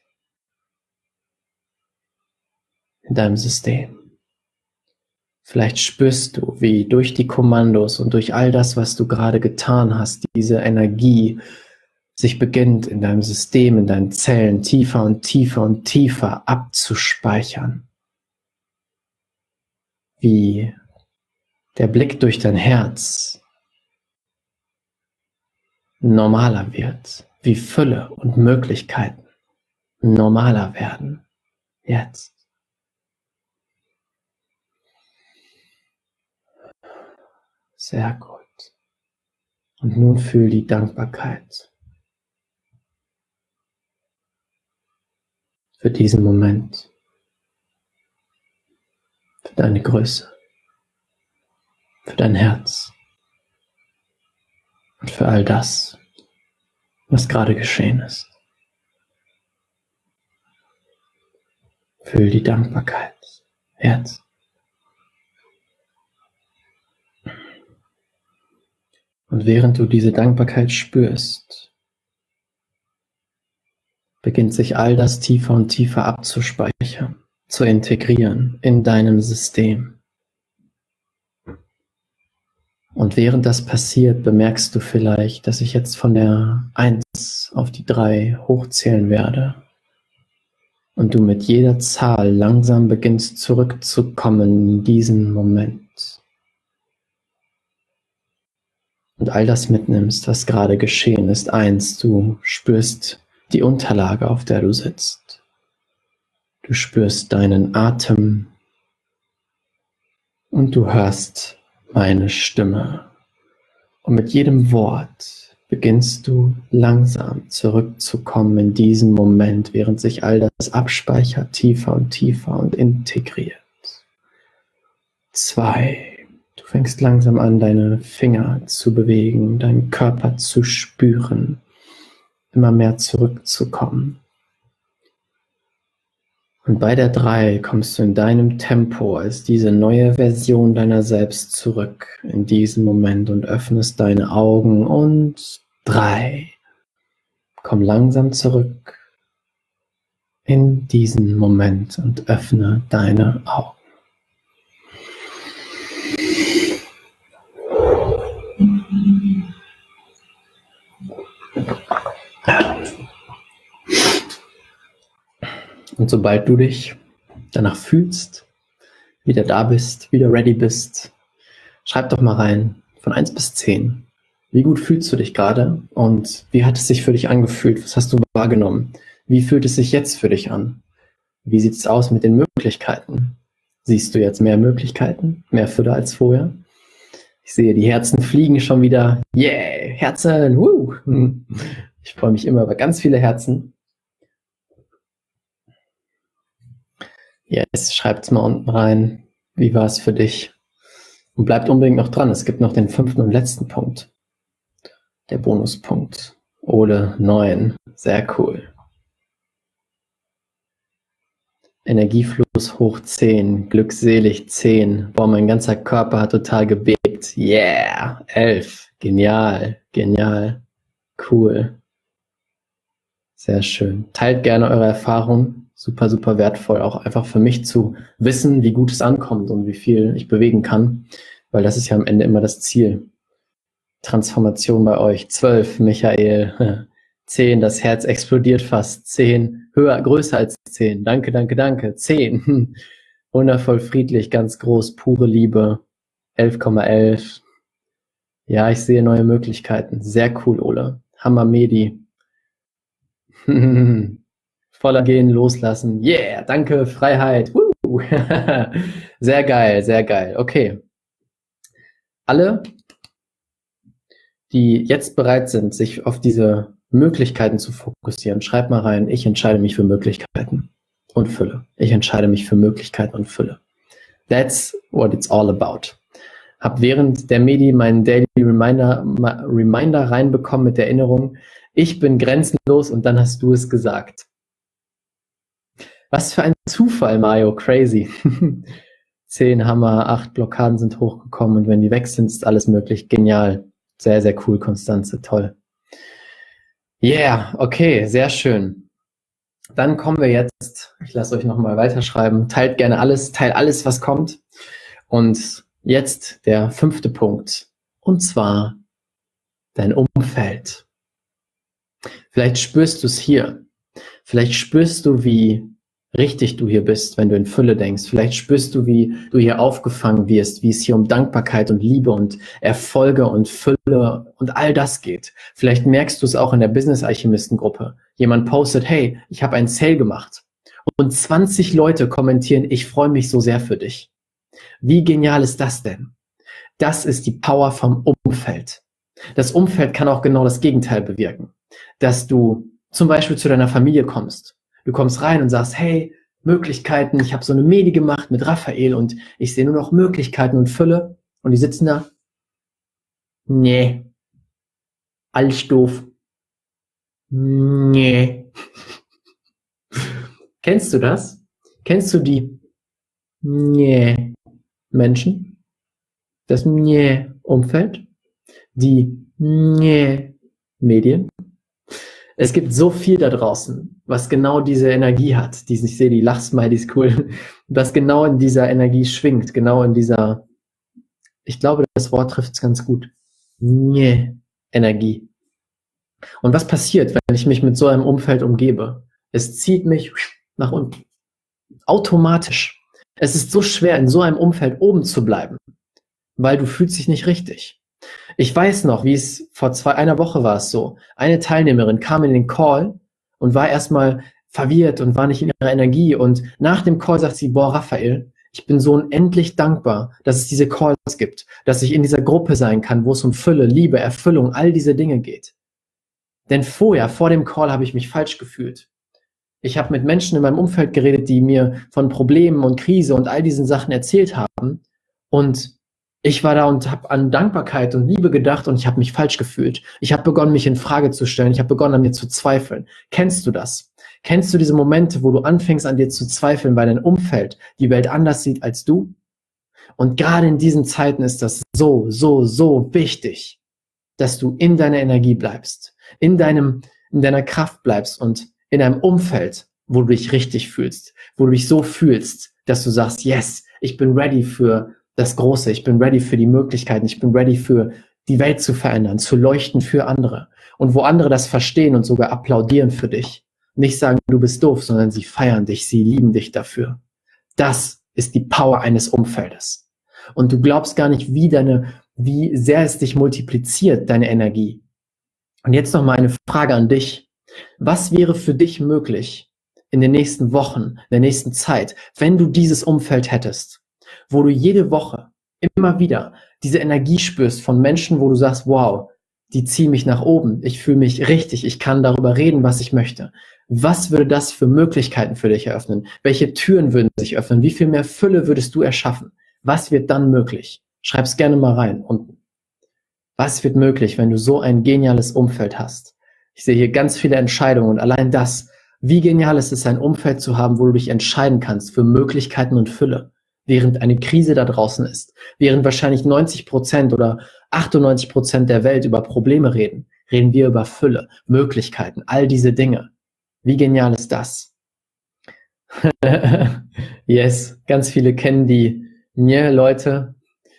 in deinem System. Vielleicht spürst du, wie durch die Kommandos und durch all das, was du gerade getan hast, diese Energie sich beginnt in deinem System, in deinen Zellen tiefer und tiefer und tiefer abzuspeichern. Wie der Blick durch dein Herz normaler wird, wie Fülle und Möglichkeiten normaler werden. Jetzt. Sehr gut. Und nun fühl die Dankbarkeit für diesen Moment, für deine Größe, für dein Herz und für all das, was gerade geschehen ist. Fühl die Dankbarkeit jetzt. Und während du diese Dankbarkeit spürst, beginnt sich all das tiefer und tiefer abzuspeichern, zu integrieren in deinem System. Und während das passiert, bemerkst du vielleicht, dass ich jetzt von der eins auf die drei hochzählen werde und du mit jeder Zahl langsam beginnst zurückzukommen in diesen Moment. Und all das mitnimmst, was gerade geschehen ist. Eins, du spürst die Unterlage, auf der du sitzt. Du spürst deinen Atem und du hörst meine Stimme. Und mit jedem Wort beginnst du langsam zurückzukommen in diesen Moment, während sich all das abspeichert, tiefer und tiefer und integriert. Zwei. Du fängst langsam an, deine Finger zu bewegen, deinen Körper zu spüren, immer mehr zurückzukommen. Und bei der drei kommst du in deinem Tempo als diese neue Version deiner selbst zurück in diesen Moment und öffnest deine Augen und drei. Komm langsam zurück in diesen Moment und öffne deine Augen. Und sobald du dich danach fühlst, wieder da bist, wieder ready bist, schreib doch mal rein, von eins bis zehn. Wie gut fühlst du dich gerade und wie hat es sich für dich angefühlt? Was hast du wahrgenommen? Wie fühlt es sich jetzt für dich an? Wie sieht es aus mit den Möglichkeiten? Siehst du jetzt mehr Möglichkeiten, mehr Fülle als vorher? Ich sehe, die Herzen fliegen schon wieder. Yeah, Herzen, woo! Ich freue mich immer über ganz viele Herzen. Yes, schreibt's mal unten rein. Wie war es für dich? Und bleibt unbedingt noch dran. Es gibt noch den fünften und letzten Punkt. Der Bonuspunkt. Ole neun. Sehr cool. Energiefluss hoch zehn. Glückselig zehn. Boah, mein ganzer Körper hat total gebebt. Yeah. elf. Genial. Genial. Cool. Sehr schön. Teilt gerne eure Erfahrungen. Super, super wertvoll. Auch einfach für mich zu wissen, wie gut es ankommt und wie viel ich bewegen kann. Weil das ist ja am Ende immer das Ziel. Transformation bei euch. zwölf, Michael. zehn, das Herz explodiert fast. zehn, höher, größer als zehn. Danke, danke, danke. zehn, wundervoll, friedlich, ganz groß, pure Liebe. elf Komma elf. Ja, ich sehe neue Möglichkeiten. Sehr cool, Ole. Hammer Medi. Voller gehen, loslassen. Yeah, danke, Freiheit. Woo. Sehr geil, sehr geil. Okay. Alle, die jetzt bereit sind, sich auf diese Möglichkeiten zu fokussieren, schreibt mal rein, ich entscheide mich für Möglichkeiten und Fülle. Ich entscheide mich für Möglichkeiten und Fülle. That's what it's all about. Hab während der Medi meinen Daily Reminder, Reminder reinbekommen mit der Erinnerung, ich bin grenzenlos und dann hast du es gesagt. Was für ein Zufall, Mario, crazy. Zehn Hammer, acht Blockaden sind hochgekommen und wenn die weg sind, ist alles möglich. Genial. Sehr, sehr cool, Konstanze, toll. Yeah, okay, sehr schön. Dann kommen wir jetzt, ich lasse euch nochmal weiterschreiben, teilt gerne alles, teilt alles, was kommt. Und jetzt der fünfte Punkt, und zwar dein Umfeld. Vielleicht spürst du es hier, vielleicht spürst du, wie richtig du hier bist, wenn du in Fülle denkst. Vielleicht spürst du, wie du hier aufgefangen wirst, wie es hier um Dankbarkeit und Liebe und Erfolge und Fülle und all das geht. Vielleicht merkst du es auch in der Business-Alchemisten-Gruppe. Jemand postet, hey, ich habe einen Sale gemacht. Und zwanzig Leute kommentieren, ich freue mich so sehr für dich. Wie genial ist das denn? Das ist die Power vom Umfeld. Das Umfeld kann auch genau das Gegenteil bewirken. Dass du zum Beispiel zu deiner Familie kommst. Du kommst rein und sagst, hey, Möglichkeiten, ich habe so eine Medi gemacht mit Raphael und ich sehe nur noch Möglichkeiten und Fülle. Und die sitzen da, nee, alles doof. Nee. Kennst du das? Kennst du die nee Menschen? Das nee Umfeld? Die nee Medien? Es gibt so viel da draußen, was genau diese Energie hat. Die, ich sehe die Lachsmiley ist cool. Was genau in dieser Energie schwingt. Genau in dieser, ich glaube, das Wort trifft es ganz gut. Nee, Energie. Und was passiert, wenn ich mich mit so einem Umfeld umgebe? Es zieht mich nach unten. Automatisch. Es ist so schwer, in so einem Umfeld oben zu bleiben, weil du fühlst dich nicht richtig. Ich weiß noch, wie es vor zwei, einer Woche war es so. Eine Teilnehmerin kam in den Call und war erstmal verwirrt und war nicht in ihrer Energie. Und nach dem Call sagt sie, boah, Raphael, ich bin so unendlich dankbar, dass es diese Calls gibt, dass ich in dieser Gruppe sein kann, wo es um Fülle, Liebe, Erfüllung, all diese Dinge geht. Denn vorher, vor dem Call, habe ich mich falsch gefühlt. Ich habe mit Menschen in meinem Umfeld geredet, die mir von Problemen und Krise und all diesen Sachen erzählt haben. Und ich war da und habe an Dankbarkeit und Liebe gedacht und ich habe mich falsch gefühlt. Ich habe begonnen, mich in Frage zu stellen. Ich habe begonnen, an mir zu zweifeln. Kennst du das? Kennst du diese Momente, wo du anfängst, an dir zu zweifeln, weil dein Umfeld die Welt anders sieht als du? Und gerade in diesen Zeiten ist das so, so, so wichtig, dass du in deiner Energie bleibst, in deinem, in deiner Kraft bleibst und in einem Umfeld, wo du dich richtig fühlst, wo du dich so fühlst, dass du sagst, yes, ich bin ready für das Große, ich bin ready für die Möglichkeiten, ich bin ready für die Welt zu verändern, zu leuchten für andere. Und wo andere das verstehen und sogar applaudieren für dich. Nicht sagen, du bist doof, sondern sie feiern dich, sie lieben dich dafür. Das ist die Power eines Umfeldes. Und du glaubst gar nicht, wie deine, wie sehr es dich multipliziert, deine Energie. Und jetzt noch mal eine Frage an dich. Was wäre für dich möglich in den nächsten Wochen, in der nächsten Zeit, wenn du dieses Umfeld hättest, wo du jede Woche immer wieder diese Energie spürst von Menschen, wo du sagst, wow, die ziehen mich nach oben, ich fühle mich richtig, ich kann darüber reden, was ich möchte. Was würde das für Möglichkeiten für dich eröffnen? Welche Türen würden sich öffnen? Wie viel mehr Fülle würdest du erschaffen? Was wird dann möglich? Schreib's gerne mal rein unten. Was wird möglich, wenn du so ein geniales Umfeld hast? Ich sehe hier ganz viele Entscheidungen und allein das, wie genial ist es, ein Umfeld zu haben, wo du dich entscheiden kannst für Möglichkeiten und Fülle, während eine Krise da draußen ist, während wahrscheinlich neunzig Prozent oder achtundneunzig Prozent der Welt über Probleme reden, reden wir über Fülle, Möglichkeiten, all diese Dinge. Wie genial ist das? Yes, ganz viele kennen die mir, Leute.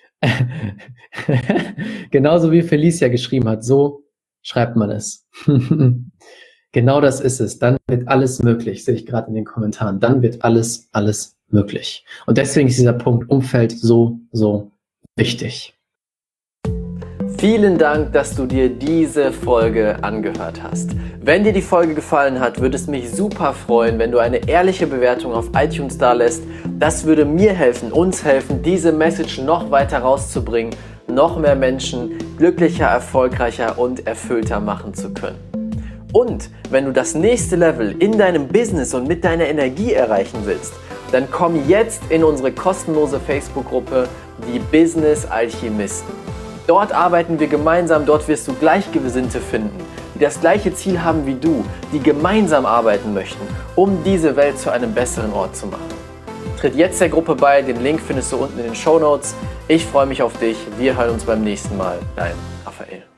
Genauso wie Felicia geschrieben hat, so schreibt man es. Genau das ist es. Dann wird alles möglich, sehe ich gerade in den Kommentaren. Dann wird alles, alles möglich. Und deswegen ist dieser Punkt Umfeld so, so wichtig. Vielen Dank, dass du dir diese Folge angehört hast. Wenn dir die Folge gefallen hat, würde es mich super freuen, wenn du eine ehrliche Bewertung auf iTunes dalässt. Das würde mir helfen, uns helfen, diese Message noch weiter rauszubringen, noch mehr Menschen glücklicher, erfolgreicher und erfüllter machen zu können. Und wenn du das nächste Level in deinem Business und mit deiner Energie erreichen willst, dann komm jetzt in unsere kostenlose Facebook-Gruppe, die Business Alchemisten. Dort arbeiten wir gemeinsam, dort wirst du Gleichgesinnte finden, die das gleiche Ziel haben wie du, die gemeinsam arbeiten möchten, um diese Welt zu einem besseren Ort zu machen. Tritt jetzt der Gruppe bei, den Link findest du unten in den Shownotes. Ich freue mich auf dich, wir hören uns beim nächsten Mal. Dein Raphael.